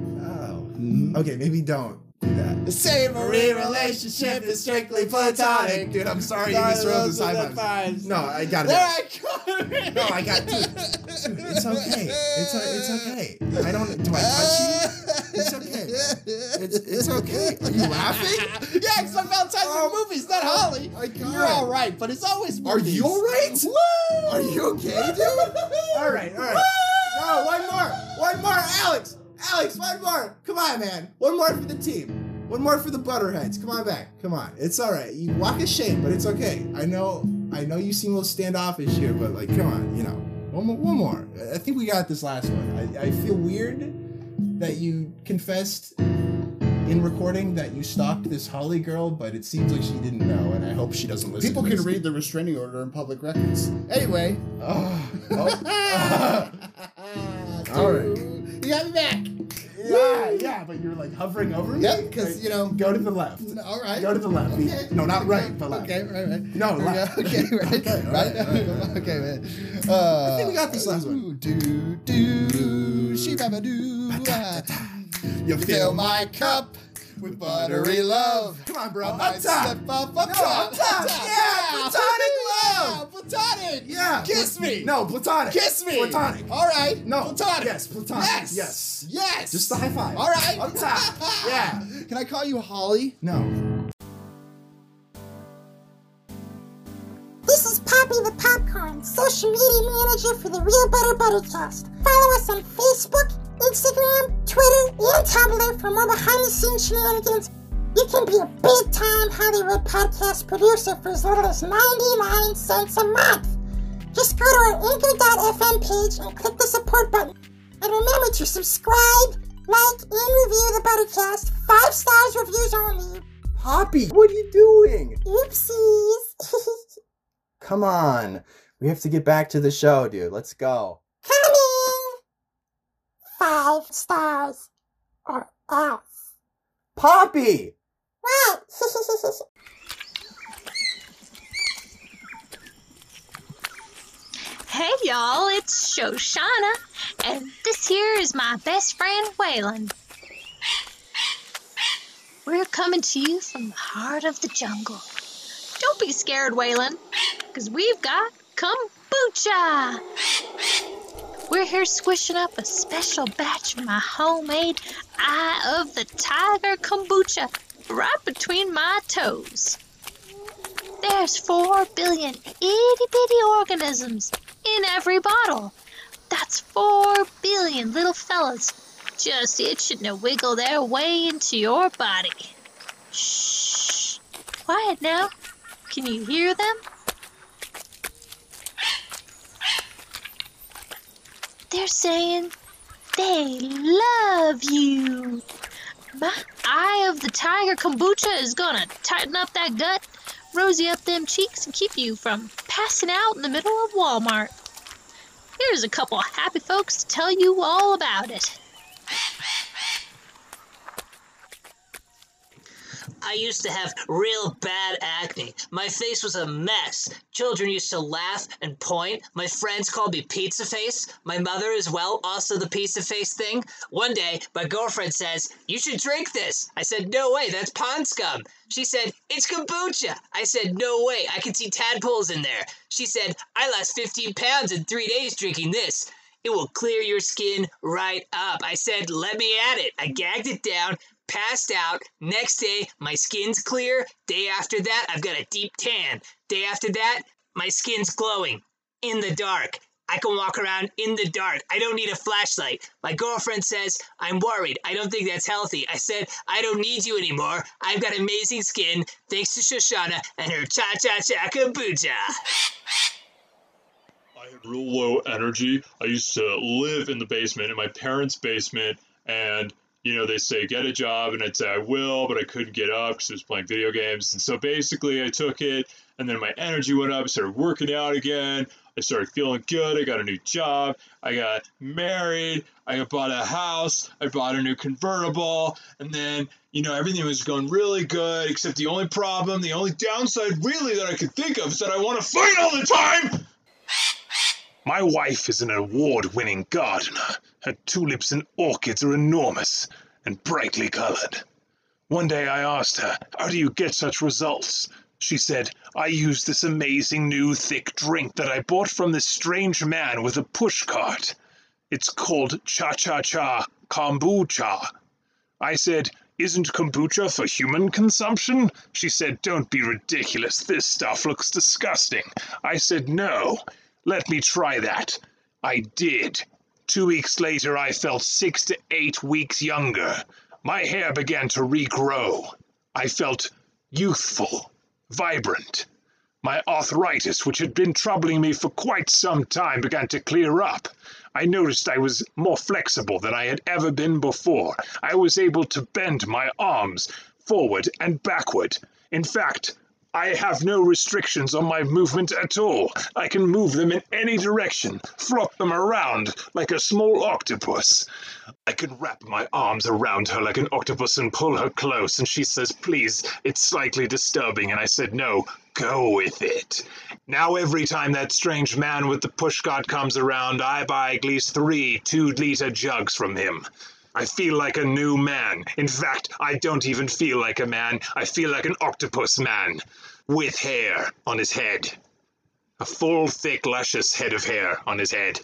Oh. Okay, maybe don't do that. The savory relationship is strictly platonic. Dude, I'm sorry you Sorry, misread those those are high the fives. fives. No, I got They're it. iconic. No, I got dude, dude, it's okay. It's o- it's okay. I don't. Do I touch you? It's okay. It's it's okay. Are you laughing? Yeah, because I'm Valentine's Oh, with movies, not Holly. my God. You're all right, but it's always Are movies. you all right? Woo! Are you okay, dude? All right, all right. No, one more. One more, Alex. Alex, one more. Come on, man. One more for the team. One more for the Butterheads. Come on back. Come on. It's all right. You walk a shame, but it's okay. I know. I know you seem a little standoffish here, but like, come on. You know, one more. One more. I think we got this last one. I, I feel weird that you confessed in recording that you stalked this Holly girl, but it seems like she didn't know, and I hope she doesn't listen. People to can this. read the restraining order in public records. Anyway. Oh, oh. All right. You got me back. Yeah, yeah, but you're like hovering over me. Yep, because, you know. Go to the left. All right. Go to the left. Okay. No, not right, but left. Okay, right, right. No, left. Okay, right. Okay, right. right. Okay, man. Uh, I think we got this last one. Do, do, she baba do. You fill my cup with buttery love. Come on, bro. I Up might top. slip up, up No, top. up top. Yeah, platonic love. Platonic. Yeah. Kiss Pla- me. No, platonic. Kiss me. Platonic. All right. No. Platonic. Yes, platonic. Yes. Yes. Yes. Just the high five. All right. Up top. Yeah. Can I call you Holly? No. This is Poppy the Popcorn, social media manager for the Real Butter Buttercast. Follow us on Facebook, Instagram, Twitter, and Tumblr for more behind-the-scenes shenanigans. You can be a big-time Hollywood podcast producer for as little as ninety-nine cents a month. Just go to our anchor dot f m page and click the support button. And remember to subscribe, like, and review the Buttercast. Five stars reviews only. Poppy, what are you doing? Oopsies. Come on. We have to get back to the show, dude. Let's go. Coming! Five stars. Or else. Poppy! What? Hey y'all, it's Shoshana, and this here is my best friend Waylon. We're coming to you from the heart of the jungle. Don't be scared, Waylon, because we've got kombucha. We're here squishing up a special batch of my homemade Eye of the Tiger kombucha right between my toes. There's four billion itty-bitty organisms in every bottle. That's four billion little fellas just itching to wiggle their way into your body. Shh. Quiet now. Can you hear them? They're saying they love you. My Eye of the Tiger kombucha is gonna tighten up that gut, rosy up them cheeks, and keep you from passing out in the middle of Walmart. Here's a couple of happy folks to tell you all about it. I used to have real bad acne. My face was a mess. Children used to laugh and point. My friends called me Pizza Face. My mother as well, also the Pizza Face thing. One day, my girlfriend says, "You should drink this." I said, "No way, that's pond scum." She said, "It's kombucha." I said, "No way, I can see tadpoles in there." She said, "I lost fifteen pounds in three days drinking this. It will clear your skin right up." I said, "Let me at it." I gagged it down, passed out. Next day, my skin's clear. Day after that, I've got a deep tan. Day after that, my skin's glowing. In the dark. I can walk around in the dark. I don't need a flashlight. My girlfriend says, "I'm worried. I don't think that's healthy." I said, "I don't need you anymore. I've got amazing skin thanks to Shoshana and her cha-cha-cha kombucha." I had real low energy. I used to live in the basement, in my parents' basement, and you know, they say, get a job, and I'd say, I will, but I couldn't get up because I was playing video games. And so basically I took it, and then my energy went up. I started working out again. I started feeling good. I got a new job. I got married. I bought a house. I bought a new convertible. And then, you know, everything was going really good, except the only problem, the only downside really that I could think of is that I want to fight all the time. My wife is an award-winning gardener. Her tulips and orchids are enormous and brightly colored. One day I asked her, "How do you get such results?" She said, "I use this amazing new thick drink that I bought from this strange man with a pushcart. It's called Cha-Cha-Cha Kombucha." I said, "Isn't kombucha for human consumption?" She said, "Don't be ridiculous. This stuff looks disgusting." I said, "No. Let me try that." I did. Two weeks later, I felt six to eight weeks younger. My hair began to regrow. I felt youthful, vibrant. My arthritis, which had been troubling me for quite some time, began to clear up. I noticed I was more flexible than I had ever been before. I was able to bend my arms forward and backward. In fact, I have no restrictions on my movement at all. I can move them in any direction, flop them around like a small octopus. I can wrap my arms around her like an octopus and pull her close, and she says, please, it's slightly disturbing, and I said, no, go with it. Now every time that strange man with the pushcart comes around, I buy at least three two-liter jugs from him. I feel like a new man. In fact, I don't even feel like a man. I feel like an octopus man. With hair on his head. A full, thick, luscious head of hair on his head.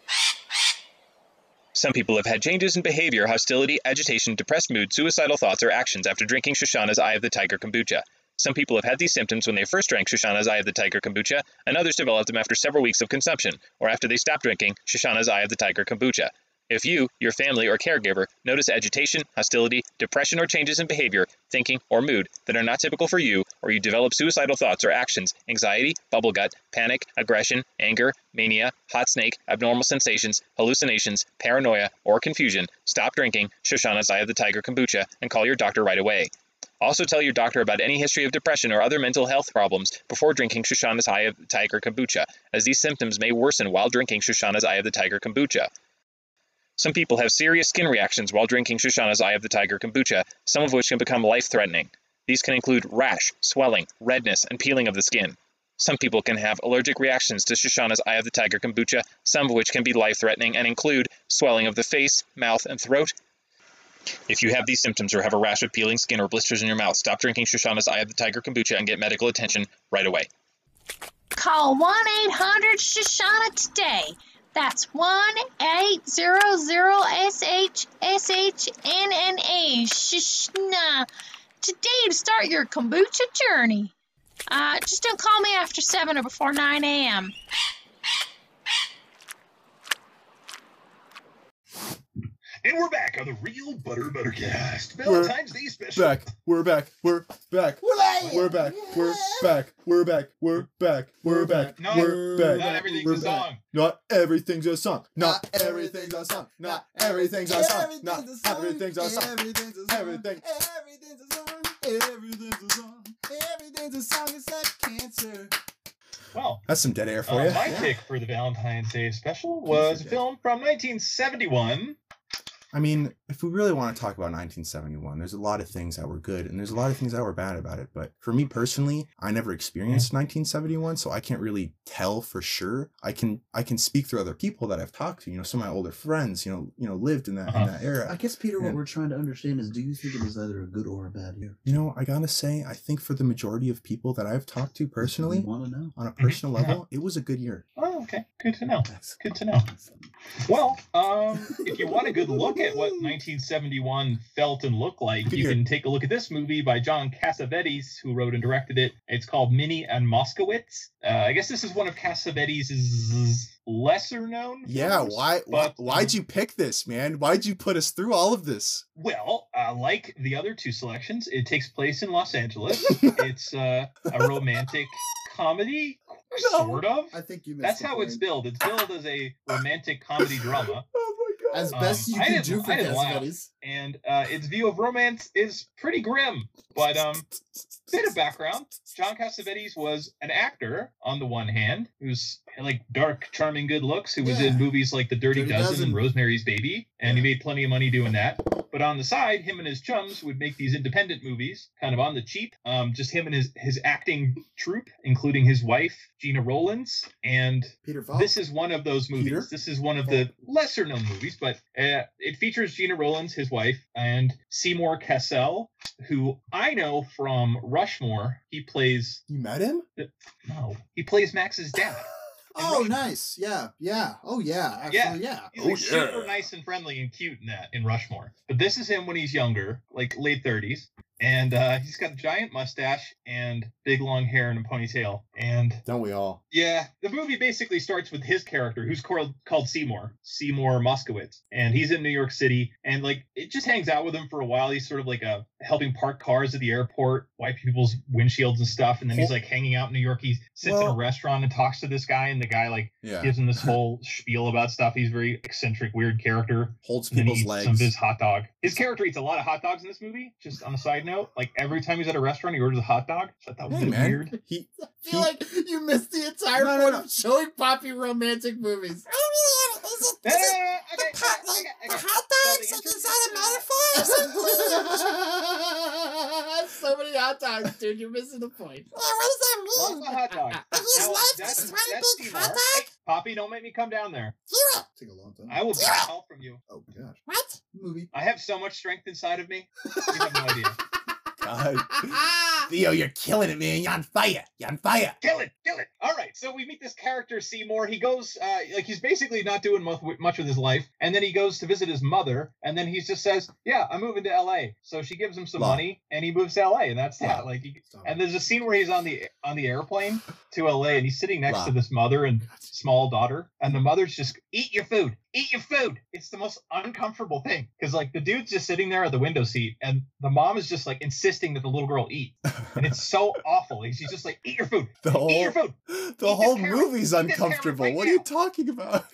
Some people have had changes in behavior, hostility, agitation, depressed mood, suicidal thoughts, or actions after drinking Shoshana's Eye of the Tiger kombucha. Some people have had these symptoms when they first drank Shoshana's Eye of the Tiger kombucha, and others developed them after several weeks of consumption, or after they stopped drinking Shoshana's Eye of the Tiger kombucha. If you, your family, or caregiver notice agitation, hostility, depression, or changes in behavior, thinking, or mood that are not typical for you, or you develop suicidal thoughts or actions, anxiety, bubble gut, panic, aggression, anger, mania, hot snake, abnormal sensations, hallucinations, paranoia, or confusion, stop drinking Shoshana's Eye of the Tiger kombucha and call your doctor right away. Also tell your doctor about any history of depression or other mental health problems before drinking Shoshana's Eye of the Tiger kombucha, as these symptoms may worsen while drinking Shoshana's Eye of the Tiger kombucha. Some people have serious skin reactions while drinking Shoshana's Eye of the Tiger kombucha, some of which can become life-threatening. These can include rash, swelling, redness, and peeling of the skin. Some people can have allergic reactions to Shoshana's Eye of the Tiger kombucha, some of which can be life-threatening and include swelling of the face, mouth, and throat. If you have these symptoms or have a rash of peeling skin or blisters in your mouth, stop drinking Shoshana's Eye of the Tiger kombucha and get medical attention right away. Call one eight hundred Shoshana today. That's one eight hundred S H S H N N A, Shoshana, today to start your kombucha journey. Uh, just don't call me after seven or before nine a m And we're back on the Real Butter Buttercast. Valentine's Day special. Back. We're back. We're back. We're back. We're back. We're back. We're back. We're back. No, We're back. not everything's We're a back. song. Not everything's a song. Not everything's a song. Not everything's a song. Not everything's a song. Everything's a song. Everything. Everything's a song. Everything's a song. Everything's a song except cancer. Well, That's some dead air for uh, you. my pick for the Valentine's Day special was a film from nineteen seventy-one. I mean, if we really want to talk about nineteen seventy-one, there's a lot of things that were good and there's a lot of things that were bad about it. But for me personally, I never experienced nineteen seventy-one, so I can't really tell for sure. I can I can speak through other people that I've talked to. You know, some of my older friends, you know, you know, lived in that Uh-huh. in that era. I guess, Peter, what And- we're trying to understand is, do you think it was either a good or a bad year? You know, I gotta say, I think for the majority of people that I've talked to personally, want to know on a personal level, it was a good year. Oh, okay. Good to know. Good to know. Well, um, if you want a good look at what nineteen seventy-one felt and looked like, Good you year. can take a look at this movie by John Cassavetes, who wrote and directed it. It's called Minnie and Moskowitz. Uh, I guess this is one of Cassavetes' lesser known Yeah, films, why, why but, why'd you pick this, man? Why'd you put us through all of this? Well, uh, like the other two selections, it takes place in Los Angeles. It's uh, a romantic comedy, sort of. I think you missed That's the how it's point. billed. It's billed as a romantic comedy drama. As best Um, you I can didn't- do for I didn't laugh. Cassavetes. And uh, its view of romance is pretty grim. But um, bit of background: John Cassavetes was an actor on the one hand, who's like dark, charming, good looks, who was Yeah. in movies like The Dirty, Dirty Dozen, Dozen. and Rosemary's Baby, and he made plenty of money doing that. But on the side, him and his chums would make these independent movies, kind of on the cheap. Um, just him and his his acting troupe, including his wife Gina Rowlands, and Peter Falk. this is one of those movies. Peter? This is one of the lesser known movies, but uh, it features Gina Rowlands, his wife, and Seymour Cassel, who I know from Rushmore. He plays You met him? no, he plays Max's dad. in Oh, Rushmore. nice. Yeah, yeah. Oh, yeah. Actually, yeah. He's like super nice and friendly and cute in that in Rushmore. But this is him when he's younger, like late thirties. And uh, he's got a giant mustache and big long hair and a ponytail. And don't we all? Yeah, the movie basically starts with his character, who's called called Seymour, Seymour Moskowitz, and he's in New York City. And like, it just hangs out with him for a while. He's sort of like a helping park cars at the airport, wipe people's windshields and stuff. And then he's like hanging out in New York. He sits well, in a restaurant and talks to this guy, and the guy like yeah. gives him this whole spiel about stuff. He's a very eccentric, weird character. Holds people's legs. Some of his hot dog. His character eats a lot of hot dogs in this movie. Just on a side note, like every time he's at a restaurant, he orders a hot dog. So I thought that was hey, a bit man. weird. He, I feel he, like you missed the entire no, point no, no. of showing Poppy romantic movies. I really is it, is Yeah, it yeah, yeah, the, okay, pot, okay, like, okay, the okay. hot dogs? So Like, the is that a metaphor or something? So many hot dogs, dude. You're missing the point. Yeah, what does that Lots mean? of hot dogs. His Now, life that's- is one that's big Seymour. hot dog? Hey, Poppy, don't make me come down there. Do it. Take a long time. I will get help from you. Oh gosh. What? Movie. I have so much strength inside of me. You have no idea. God. Theo, you're killing it, man. You're on fire. You're on fire. Kill it, kill it. All right, so we meet this character, Seymour. He goes, uh, like, he's basically not doing much, much with his life. And then he goes to visit his mother. And then he just says, yeah, I'm moving to L A. So she gives him some Law. money, and he moves to L A. And that's that. Like, he, and there's a scene where he's on the on the airplane to L A, and he's sitting next Law. to this mother and small daughter. And the mother's just, eat your food. Eat your food. It's the most uncomfortable thing. Because, like, the dude's just sitting there at the window seat, and the mom is just, like, insisting that the little girl eat. And it's so awful. She's just like, eat your food. The Eat whole, your food. the Eat whole this carrot. movie's Eat this carrot uncomfortable. right What now. are you talking about?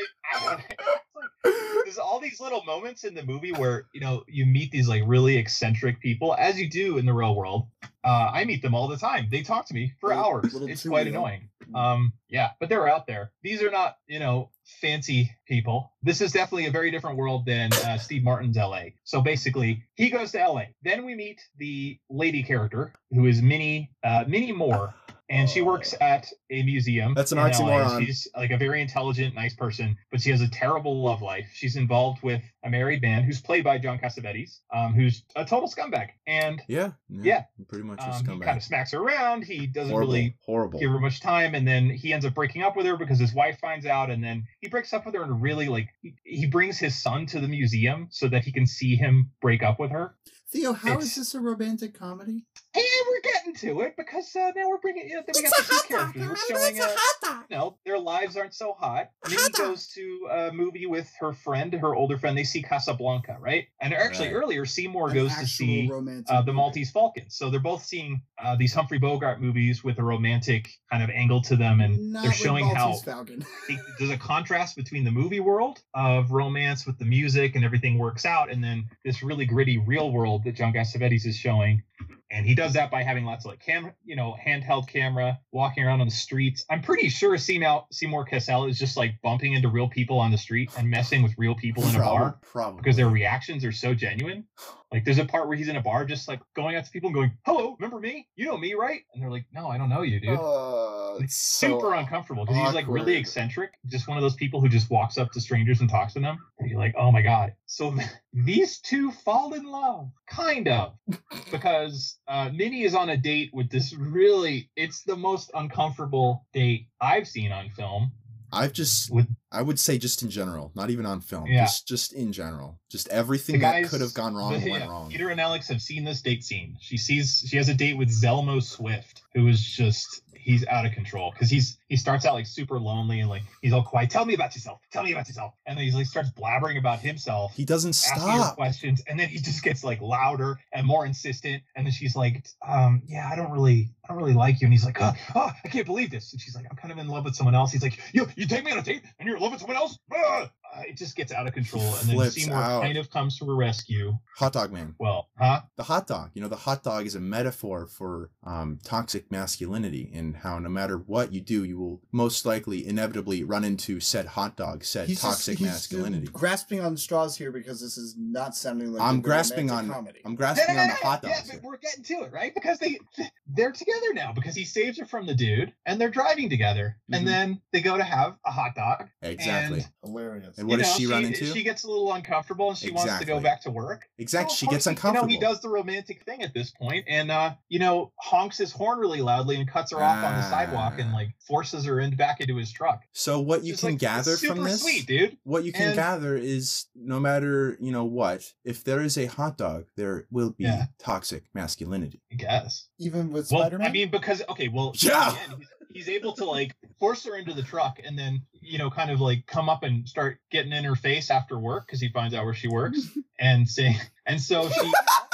I don't know. It's like, there's all these little moments in the movie where, you know, you meet these like really eccentric people, as you do in the real world. Uh, I meet them all the time. They talk to me for Little- hours. little It's too quite young. annoying. Um, yeah, but they're out there. These are not, you know, fancy people. This is definitely a very different world than uh, Steve Martin's L A. So basically, he goes to L A. Then we meet the lady character, who is Minnie uh, Minnie Moore. And she works at a museum. That's an in L A. oxymoron. She's like a very intelligent, nice person, but she has a terrible love life. She's involved with a married man who's played by John Cassavetes, um, who's a total scumbag. And Yeah. Yeah. Pretty much a um, he kind scumbag. of smacks her around. He doesn't Horrible. really Horrible. give her much time, and then he ends up breaking up with her because his wife finds out, and then he breaks up with her and really like he, he brings his son to the museum so that he can see him break up with her. Theo, how It's- is this a romantic comedy? Hey, we're getting to it because uh, now we're bringing. You know, then we It's got a the two hot dog. characters. We're Remember, showing. it's a Uh, hot dog. no, their lives aren't so hot. A Minnie hot dog. goes to a movie with her friend, her older friend. They see Casablanca, right? And actually, Right. earlier Seymour An goes to actual see romantic uh, the movie. Maltese Falcon. So they're both seeing uh, these Humphrey Bogart movies with a romantic kind of angle to them, and Not they're with showing Maltese how Falcon. the- there's a contrast between the movie world of romance with the music and everything works out, and then this really gritty real world that John Cassavetes is showing. And he does that by having lots of like cam, you know, handheld camera, walking around on the streets. I'm pretty sure Seymour, Seymour Cassel is just like bumping into real people on the street and messing with real people in a bar Probably. because their reactions are so genuine. Like there's a part where he's in a bar just like going out to people and going, "Hello, remember me? You know me, right?" And they're like, "No, I don't know you, dude." Uh, It's so super uncomfortable because he's like really awkward. eccentric, just one of those people who just walks up to strangers and talks to them. And you're like, oh my God. So these two fall in love, kind of, because uh, Minnie is on a date with this really, it's the most uncomfortable date I've seen on film. I've just, With I would say just in general, not even on film, Yeah. just just in general, just everything the that guys could have gone wrong the- went yeah, wrong. Peter and Alex have seen this date scene. She sees, she has a date with Zelmo Swift, who is just, he's out of control because he's he starts out like super lonely and like he's all quiet. Tell me about yourself. Tell me about yourself. And then he's like starts blabbering about himself. He doesn't asking her stop. questions, and then he just gets like louder and more insistent. And then she's like, um, "Yeah, I don't really, I don't really like you." And he's like, "Oh, oh I can't believe this." And she's like, "I'm kind of in love with someone else." He's like, "You, you take me on a date, and you're in love with someone else?" Ah! Uh, it just gets out of control, and then Flips Seymour out. kind of comes to her rescue. Hot dog man. Well, huh? The hot dog. You know, the hot dog is a metaphor for um, toxic masculinity and how no matter what you do, you will most likely inevitably run into said hot dog, said He's just- toxic he's masculinity. grasping on straws here because this is not sounding like I'm a grasping romantic on comedy. I'm grasping on the hot Yeah, dogs. but here. we're getting to it, right? Because they they're together now because he saves her from the dude, and they're driving together, Mhm. and then they go to have a hot dog. Exactly. And Hilarious. And what you does know, she run into? She gets a little uncomfortable and she wants to go Exactly. back to work. Exactly. So, She of gets course, uncomfortable. You know, he does the romantic thing at this point and, uh, you know, honks his horn really loudly and cuts her off on the sidewalk and, like, forces her in, back into his truck. So what you Just, can like, gather super from this, sweet, dude. what you can And- gather is no matter, you know what, if there is a hot dog, there will be Yeah. toxic masculinity. I guess. Even with Well, Spider-Man? I mean, because, okay, well, Yeah. again, he's, he's able to, like, force her into the truck and then, you know, kind of, like, come up and start getting in her face after work because he finds out where she works and saying, and so she...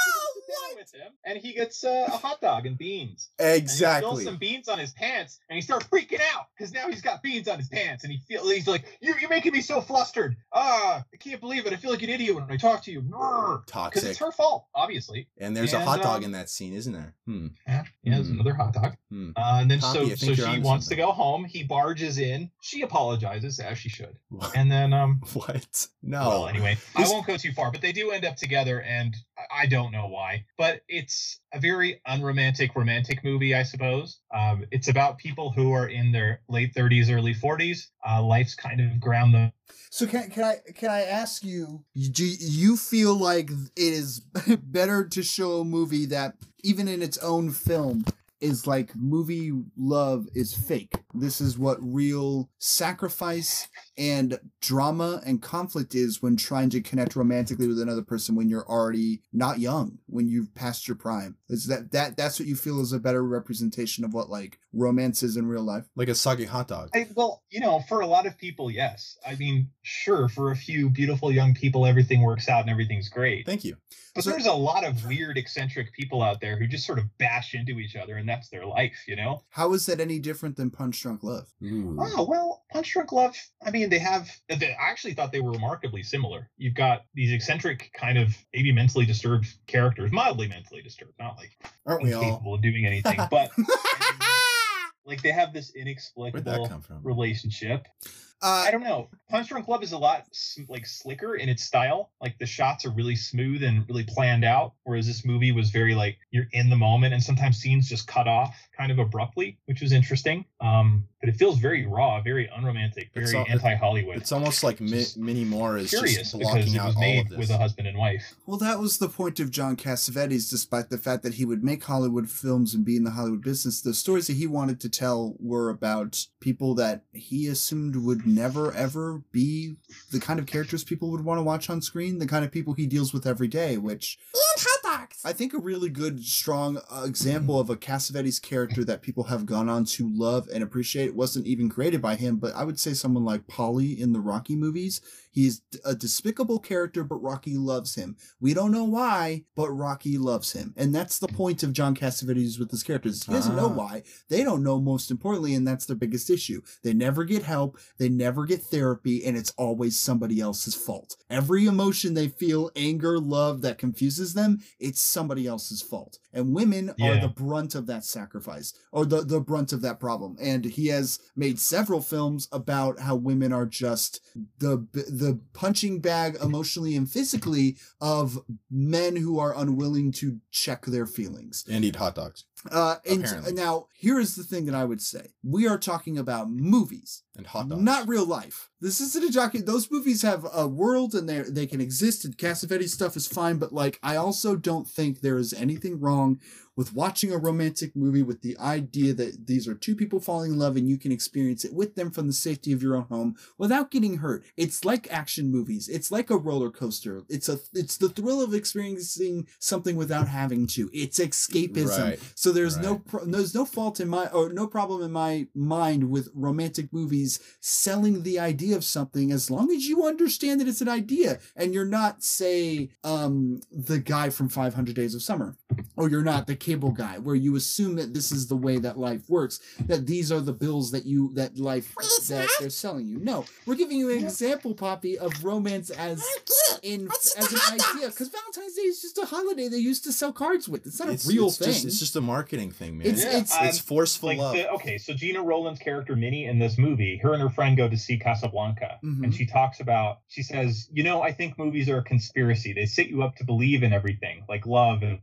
with him, and he gets uh, a hot dog and beans. And he Exactly. spills some beans on his pants, and he starts freaking out because now he's got beans on his pants, and he feels he's like, "You're, you're making me so flustered. Ah, I can't believe it. I feel like an idiot when I talk to you." Because Toxic. it's her fault, obviously. And there's a And, hot dog um, in that scene, isn't there? Hmm. Yeah, yeah, there's Hmm. another hot dog. Hmm. Uh, and then Poppy, I so think so you're she onto wants something. to go home. He barges in. She apologizes as she should. And then um What? No. well, anyway, This- I won't go too far, but they do end up together, and I- I don't know why. But it's a very unromantic romantic movie, I suppose. Um, it's about people who are in their late thirties, early forties. Uh, life's kind of ground them. So can can I can I ask you? Do you feel like it is better to show a movie that even in its own film is like movie love is fake? This is what real sacrifice and drama and conflict is when trying to connect romantically with another person when you're already not young, when you've passed your prime. Is that that that's what you feel is a better representation of what like romance is in real life? Like a soggy hot dog. I, well, you know, for a lot of people, yes. I mean, sure, for a few beautiful young people, everything works out and everything's great. Thank you. But So- there's a lot of weird, eccentric people out there who just sort of bash into each other, and that's their life, you know? How is that any different than Punch Drunk Love? Ooh. Oh, well, Punch Drunk Love, I mean, they have, they, I actually thought they were remarkably similar. You've got these eccentric, kind of maybe mentally disturbed characters, mildly mentally disturbed, not like Aren't we all? incapable of doing anything, but like they have this Where'd that inexplicable come from? relationship. Uh, I don't know. Punch Drunk Love is a lot s- like slicker in its style. Like the shots are really smooth and really planned out, whereas this movie was very like you're in the moment, and sometimes scenes just cut off kind of abruptly, which was interesting. Um, but it feels very raw, very unromantic, It's very all- anti-Hollywood. It's almost like Mi- Just Minnie Moore is Curious just because blocking it out was all made of this. with a husband and wife. Well, that was the point of John Cassavetes, despite the fact that he would make Hollywood films and be in the Hollywood business. The stories that he wanted to tell were about people that he assumed would never, ever be the kind of characters people would want to watch on screen, the kind of people he deals with every day, which And hot dogs. I think a really good, strong uh, example of a Cassavetes character that people have gone on to love and appreciate wasn't even created by him, but I would say someone like Paulie in the Rocky movies. He's a despicable character, but Rocky loves him. We don't know why, but Rocky loves him. And that's the point of John Cassavetes with his characters. He doesn't know Ah. why. They don't know, most importantly, and that's their biggest issue. They never get help. They never get therapy, and it's always somebody else's fault. Every emotion they feel, anger, love, that confuses them, it's somebody else's fault. And women are Yeah. the brunt of that sacrifice, or the, the brunt of that problem. And he has made several films about how women are just the the punching bag emotionally and physically of men who are unwilling to check their feelings. And eat hot dogs. Uh, and Apparently. now, here is the thing that I would say. We are talking about movies. And hot dogs. Not real life. This isn't a docu. Those movies have a world and they they can exist, and Cassavetes stuff is fine. But like, I also don't think there is anything wrong with watching a romantic movie with the idea that these are two people falling in love and you can experience it with them from the safety of your own home without getting hurt. It's like action movies. It's like a roller coaster. It's a it's the thrill of experiencing something without having to. It's escapism. Right. So there's no Right. pro- there's no fault in my or no problem in my mind with romantic movies selling the idea of something as long as you understand that it's an idea and you're not, say, um the guy from five hundred Days of Summer, or you're not the cable guy where you assume that this is the way that life works, that these are the bills that you that life that they're selling you. No, we're giving you an example, Poppy, of romance as in as an idea, because Valentine's Day is just a holiday they used to sell cards with. It's not It's, a real it's thing. Just, it's just a marketing thing, man. It's- It's, it's- it's, forceful like love. the, okay, so Gina Rowland's character Minnie in this movie, her and her friend go to see Casablanca, Mhm. and she talks about, she says, you know, I think movies are a conspiracy. They set you up to believe in everything, like love and, and all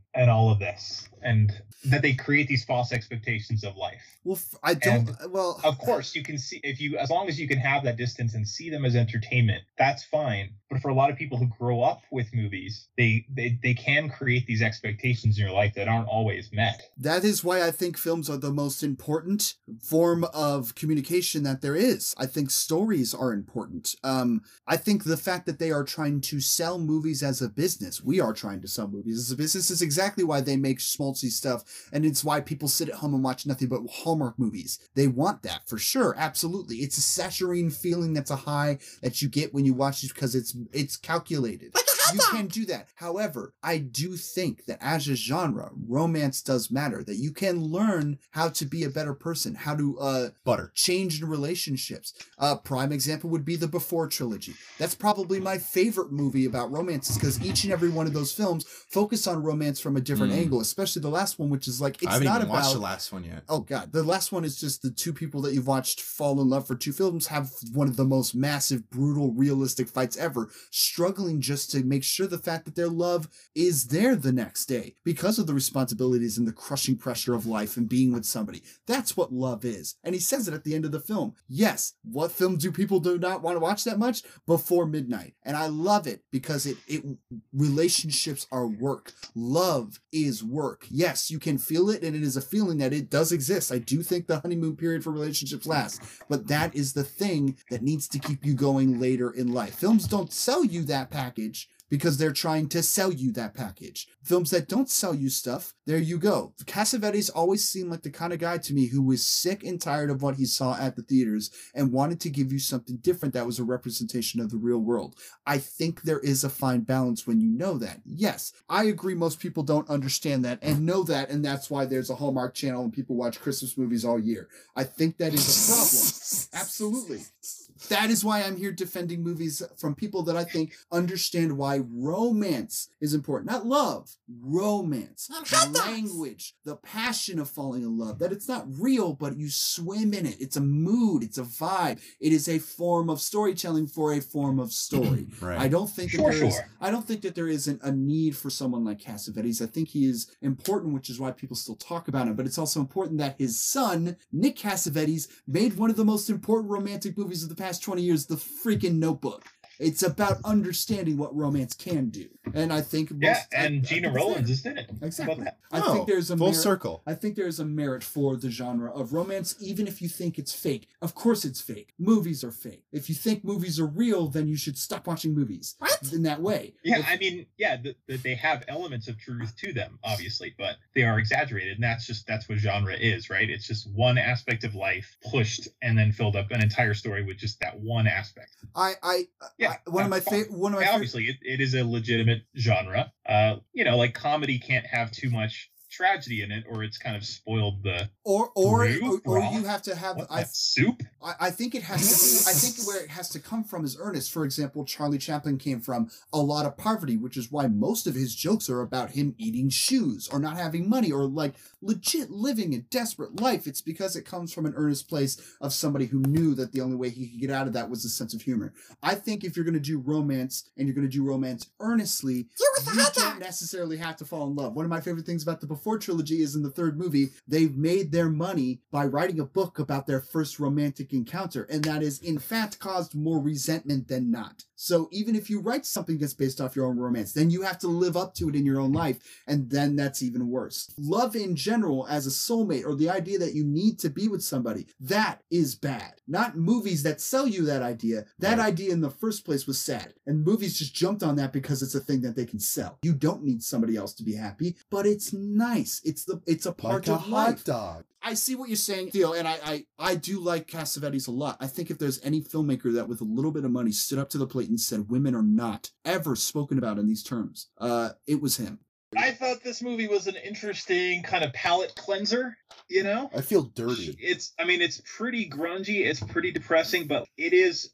of this, and that they create these false expectations of life. Well, I don't. And well, of course, you can see if you, as long as you can have that distance and see them as entertainment, that's fine. But for a lot of people who grow up with movies, they they they can create these expectations in your life that aren't always met. That is why I think films are the most important form of communication that there is. I think stories are important. Um, I think the fact that they are trying to sell movies as a business, we are trying to sell movies as a business, is exactly why they make schmaltzy stuff, and it's why people sit at home and watch nothing but Hallmark movies. They want that, for sure, absolutely. It's a saturating feeling that's a high that you get when you watch it because it's it's calculated. You can do that. However, I do think that as a genre, romance does matter, that you can learn how to be a better person, how to uh butter change in relationships. A uh, prime example would be the Before trilogy. That's probably my favorite movie about romances, because each and every one of those films focus on romance from a different Mm. angle, especially the last one, which is like, it's I haven't not even about watched the last one yet. Oh god, the last one is just the two people that you've watched fall in love for two films have one of the most massive, brutal, realistic fights ever, struggling just to make sure the fact that their love is there the next day because of the responsibilities and the crushing pressure of life and being with somebody. That's what love is. And he says it at the end of the film. Yes, what film do people do not want to watch that much? Before Midnight. And I love it because it, it relationships are work. Love is work. Yes, you can feel it, and it is a feeling that it does exist. I do think the honeymoon period for relationships lasts, but that is the thing that needs to keep you going later in life. Films don't sell you that package because they're trying to sell you that package. Films that don't sell you stuff, there you go. Cassavetes always seemed like the kind of guy to me who was sick and tired of what he saw at the theaters and wanted to give you something different that was a representation of the real world. I think there is a fine balance when you know that. Yes, I agree most people don't understand that and know that, and that's why there's a Hallmark Channel and people watch Christmas movies all year. I think that is a problem. Absolutely. That is why I'm here defending movies from people that I think understand why romance is important. Not love, romance. The language, the passion of falling in love. That it's not real, but you swim in it. It's a mood, it's a vibe. It is a form of storytelling for a form of story. Right. I don't think Sure, that there is, sure. I don't think that there isn't a need for someone like Cassavetes. I think he is important, which is why people still talk about him. But it's also important that his son, Nick Cassavetes, made one of the most important romantic movies of the past twenty years, The freaking Notebook. It's about understanding what romance can do. And I think most, Yeah, and I, Gina I Rollins is in it. Exactly. About that. I Oh, think there's a full merit, circle. I think there's a merit for the genre of romance, even if you think it's fake. Of course it's fake. Movies are fake. If you think movies are real, then you should stop watching movies. What? In that way. Yeah, If- I mean, yeah, th- th- they have elements of truth to them, obviously, but they are exaggerated, and that's just that's what genre is, right? It's just one aspect of life pushed and then filled up an entire story with just that one aspect. I, I, Yeah, I one of my that's fine. favorite, one of my Yeah, favorite, obviously, it, it is a legitimate genre. Uh, you know, like comedy can't have too much tragedy in it, or it's kind of spoiled the or or Brew, or, or broth? you have to have. what, I that soup. I, I think it has to be, I think where it has to come from is earnest. For example, Charlie Chaplin came from a lot of poverty, which is why most of his jokes are about him eating shoes or not having money or like legit living a desperate life. It's because it comes from an earnest place of somebody who knew that the only way he could get out of that was a sense of humor. I think if you're going to do romance and you're going to do romance earnestly, you don't necessarily have to fall in love. One of my favorite things about the Before trilogy is in the third movie, they've made their money by writing a book about their first romantic encounter, and that is in fact caused more resentment than not. So even if you write something that's based off your own romance, then you have to live up to it in your own life, and then that's even worse. Love in general as a soulmate, or the idea that you need to be with somebody, that is bad. Not movies that sell you that idea. That idea in the first place was sad, and movies just jumped on that because it's a thing that they can sell. You don't need somebody else to be happy, but it's nice. It's the it's a part Like a of hot life. dog. I see what you're saying, Theo, and I, I, I do like Cassavetes a lot. I think if there's any filmmaker that with a little bit of money stood up to the plate and said women are not ever spoken about in these terms, uh, it was him. I thought this movie was an interesting kind of palate cleanser, you know? I feel dirty. It's, I mean, it's pretty grungy, it's pretty depressing, but it is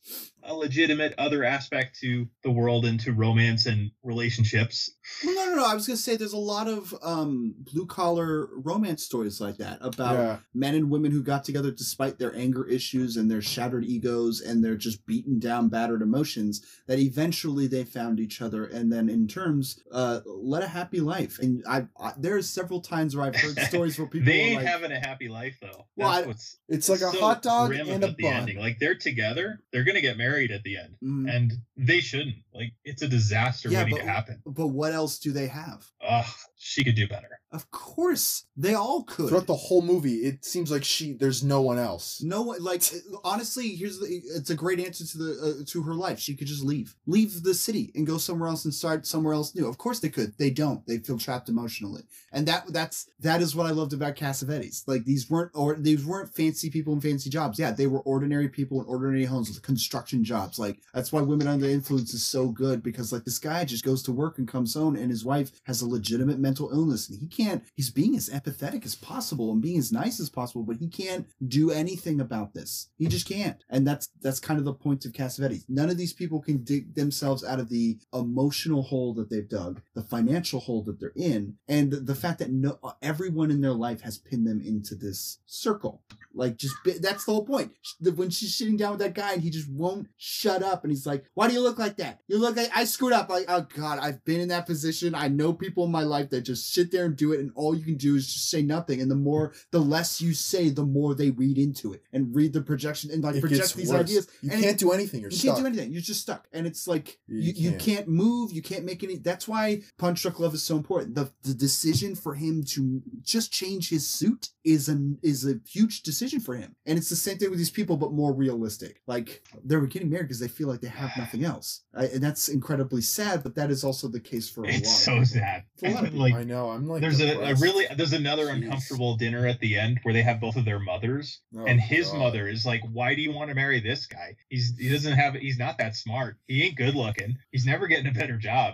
a legitimate other aspect to the world and to romance and relationships. Well, no, no, no. I was going to say there's a lot of um, blue-collar romance stories like that about Yeah. men and women who got together despite their anger issues and their shattered egos and their just beaten down, battered emotions, that eventually they found each other and then in terms uh, led a happy life. And I, I there are several times where I've heard stories where people They are ain't like, having a happy life though. Well, That's I- what's It's like a so hot dog grim and a about the bun. ending. Like they're together, they're gonna get married at the end, Mm. and they shouldn't. Like it's a disaster yeah, waiting but, to happen. but what else do they have? Ugh, she could do better. Of course, they all could. Throughout the whole movie, it seems like she there's no one else. No one, like, honestly, here's the, it's a great answer to the uh, to her life. She could just leave, leave the city and go somewhere else and start somewhere else new. Of course they could. They don't. They feel trapped emotionally, and that that's that is what I loved about Cassavetes. Like these weren't or these weren't fancy people in fancy jobs. Yeah, they were ordinary people in ordinary homes with construction jobs. Like that's why Women Under the Influence is so good, because like this guy just goes to work and comes home, and his wife has a legitimate mental illness, and he can't. He's being as empathetic as possible and being as nice as possible, but he can't do anything about this. He just can't. And that's that's kind of the point of Cassavetes. None of these people can dig themselves out of the emotional hole that they've dug, the financial hole that they're in, and the fact that no everyone in their life has pinned them into this circle. Like, just that's the whole point. When she's sitting down with that guy and he just won't shut up, and he's like, "Why do you look like that? You look like I screwed up." Like, oh God, I've been in that position. I know people in my life that just sit there and do it, and all you can do is just say nothing. And the more, the less you say, the more they read into it and read the projection and like It project gets these worse. ideas. You And can't it- do anything. You're you stuck. can't do anything. You're just stuck. And it's like You you, you can't. can't move. You can't make any. That's why Punch Drunk Love is so important. The the decision for him to just change his suit is an is a huge decision for him. And it's the same thing with these people, but more realistic. Like they're getting married because they feel like they have nothing else, I, and that's incredibly sad. But that is also the case for a It's lot. so of people. sad. For a lot of people. Like I know. I'm like there's a, a depressed. really there's another uncomfortable dinner at the end where they have both of their mothers, Oh, and his God. mother is like, "Why do you want to marry this guy? He's he doesn't have he's not that smart. He ain't good looking. He's never getting a better job."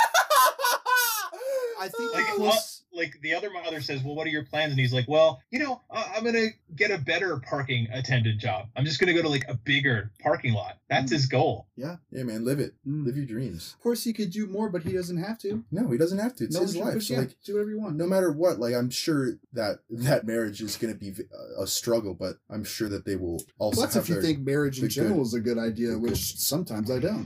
I think Like, it well, was- like the other mother says, "Well, what are your plans?" And he's like, "Well, you know, I- I'm gonna get a better parking attendant job. I'm just gonna go to like a bigger parking lot. That's Mm. his goal." yeah. Yeah, man, live it. Mm. Live your dreams. Of course, he could do more, but he doesn't have to. No, he doesn't have to. It's No his one should life. push So, you. like, Do whatever you want. no matter what, like, I'm sure that that marriage is going to be a struggle, but I'm sure that they will also. Well, that's have if you their- think marriage in the general good- is a good idea, the which sometimes I don't.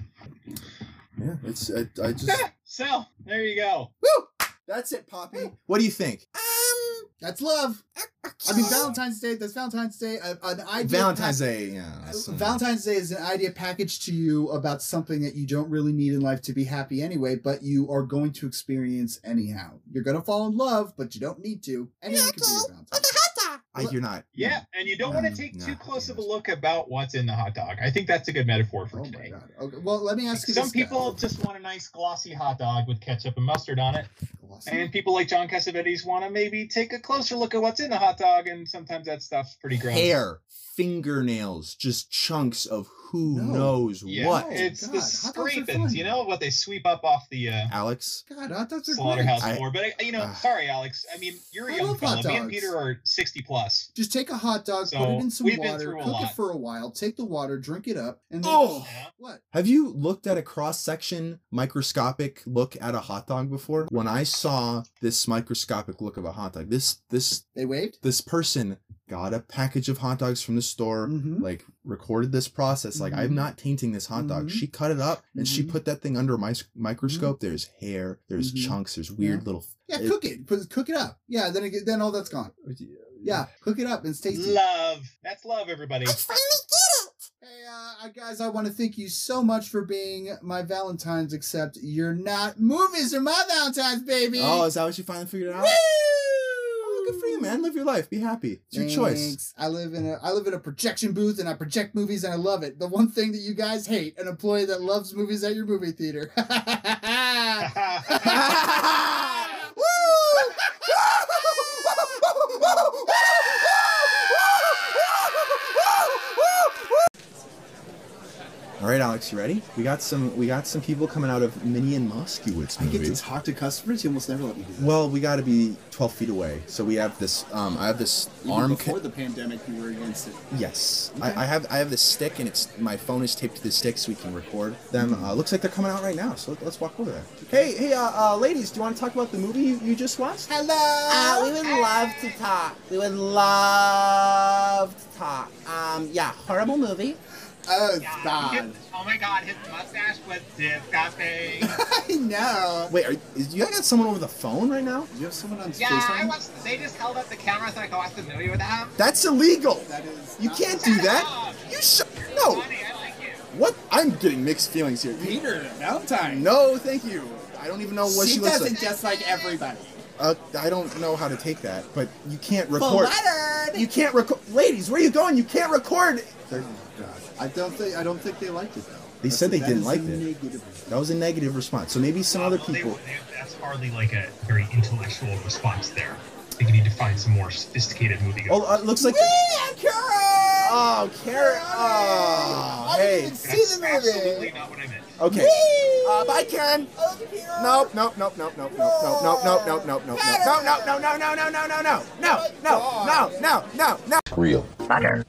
Yeah, it's. I, I just. So there you go. That's it, Poppy. What do you think? That's love. I mean, Valentine's Day. That's Valentine's Day. A- An idea. Valentine's pack- Day. Yeah. that's some- Valentine's Day is an idea packaged to you about something that you don't really need in life to be happy anyway, but you are going to experience anyhow. You're going to fall in love, but you don't need to. Anyone can be your Valentine. I, you're not. Yeah, and you don't No, want to take no, too close of a look about what's in the hot dog. I think that's a good metaphor for Oh my today. God. Okay, well, let me ask you Some this, people guys. just want a nice glossy hot dog with ketchup and mustard on it. Glossy? And people like John Cassavetes want to maybe take a closer look at what's in the hot dog, and sometimes that stuff's pretty gross. Hair, fingernails, just chunks of who No. knows Yeah, what. it's God, the hot dogs are scrapings, fun. you know, what they sweep up off the uh, Alex, God, hot dogs are slaughterhouse great. I- floor. But, I, you know, Ah. sorry, Alex. I mean, you're a I young love fella. hot Me and dogs. Peter are sixty plus. Just take a hot dog, So, put it in some we've been water, through a cook lot. it for a while, take the water, drink it up, and then Oh! Yeah. what? have you looked at a cross section, microscopic look at a hot dog before? When I saw this microscopic look of a hot dog, this this They waved? this person got a package of hot dogs from the store, Mhm. like recorded this process. Like, Mhm. I'm not tainting this hot dog. Mhm. She cut it up and she Mhm. put that thing under a mis- microscope. There's hair, there's Mhm. chunks, there's weird Yeah. little. Yeah, it- cook it. Put, cook it up. Yeah, then it, then all that's gone. Yeah, cook it up and it's tasty. Love. That's love, everybody. I finally did it! Hey, uh, guys, I want to thank you so much for being my Valentine's, except you're not. Movies are my Valentine's, baby! Oh, is that what you finally figured out? Woo! Oh, good for you, man. Live your life. Be happy. It's your choice. Thanks. I live in a I live in a projection booth and I project movies and I love it. The one thing that you guys hate, an employee that loves movies at your movie theater. All All right, Alex, you ready? We got some. We got some people coming out of Minnie and Moskowitz I movie. get to talk to customers. You almost never let me do that. Well, we got to be twelve feet away, so we have this. Um, I have this Even arm. before the pandemic, you were against it. Yes, Okay. I, I have. I have this stick, and it's my phone is taped to the stick, so we can record them. Uh, looks like they're coming out right now, so let, let's walk over there. Hey, hey, uh, uh, ladies, do you want to talk about the movie you, you just watched? Hello. Uh, we would love to talk. We would love to talk. Um, yeah, horrible movie. Oh, Yeah, God. his- oh my god, his mustache was disgusting. I know. Wait, are, is, you got someone over the phone right now? You have someone on Yeah, FaceTime? I watched. They just held up the camera so I could watch the movie with them. That's illegal. That is You not- can't do that. You shut. No. Funny, I like you. What? I'm getting mixed feelings here. Peter Valentine. No, thank you. I don't even know what she, she looks doesn't like. just like everybody. Uh, I don't know how to take that, but you can't record. Flattered. You can't record. Ladies, where are you going? You can't record. They're- Oh, God. I don't think I don't think they liked it though. They That's said they that didn't is like a it. negative. That was a negative response. So maybe some Uh, other well, they- people. they- that's hardly like a very intellectual response there. I think you need to find some more sophisticated movie. Oh, uh, looks like. Yeah, Karen. Oh, Karen. Oh, I hey. didn't even see the movie. Absolutely not what I meant. Okay. Uh, bye, Karen. Nope, nope, nope, nope, nope, nope, nope, nope, nope, nope, nope, nope, no, no, no, no, no, no, no, no, no, no, no, no, no, no, no, no. Real. Butter.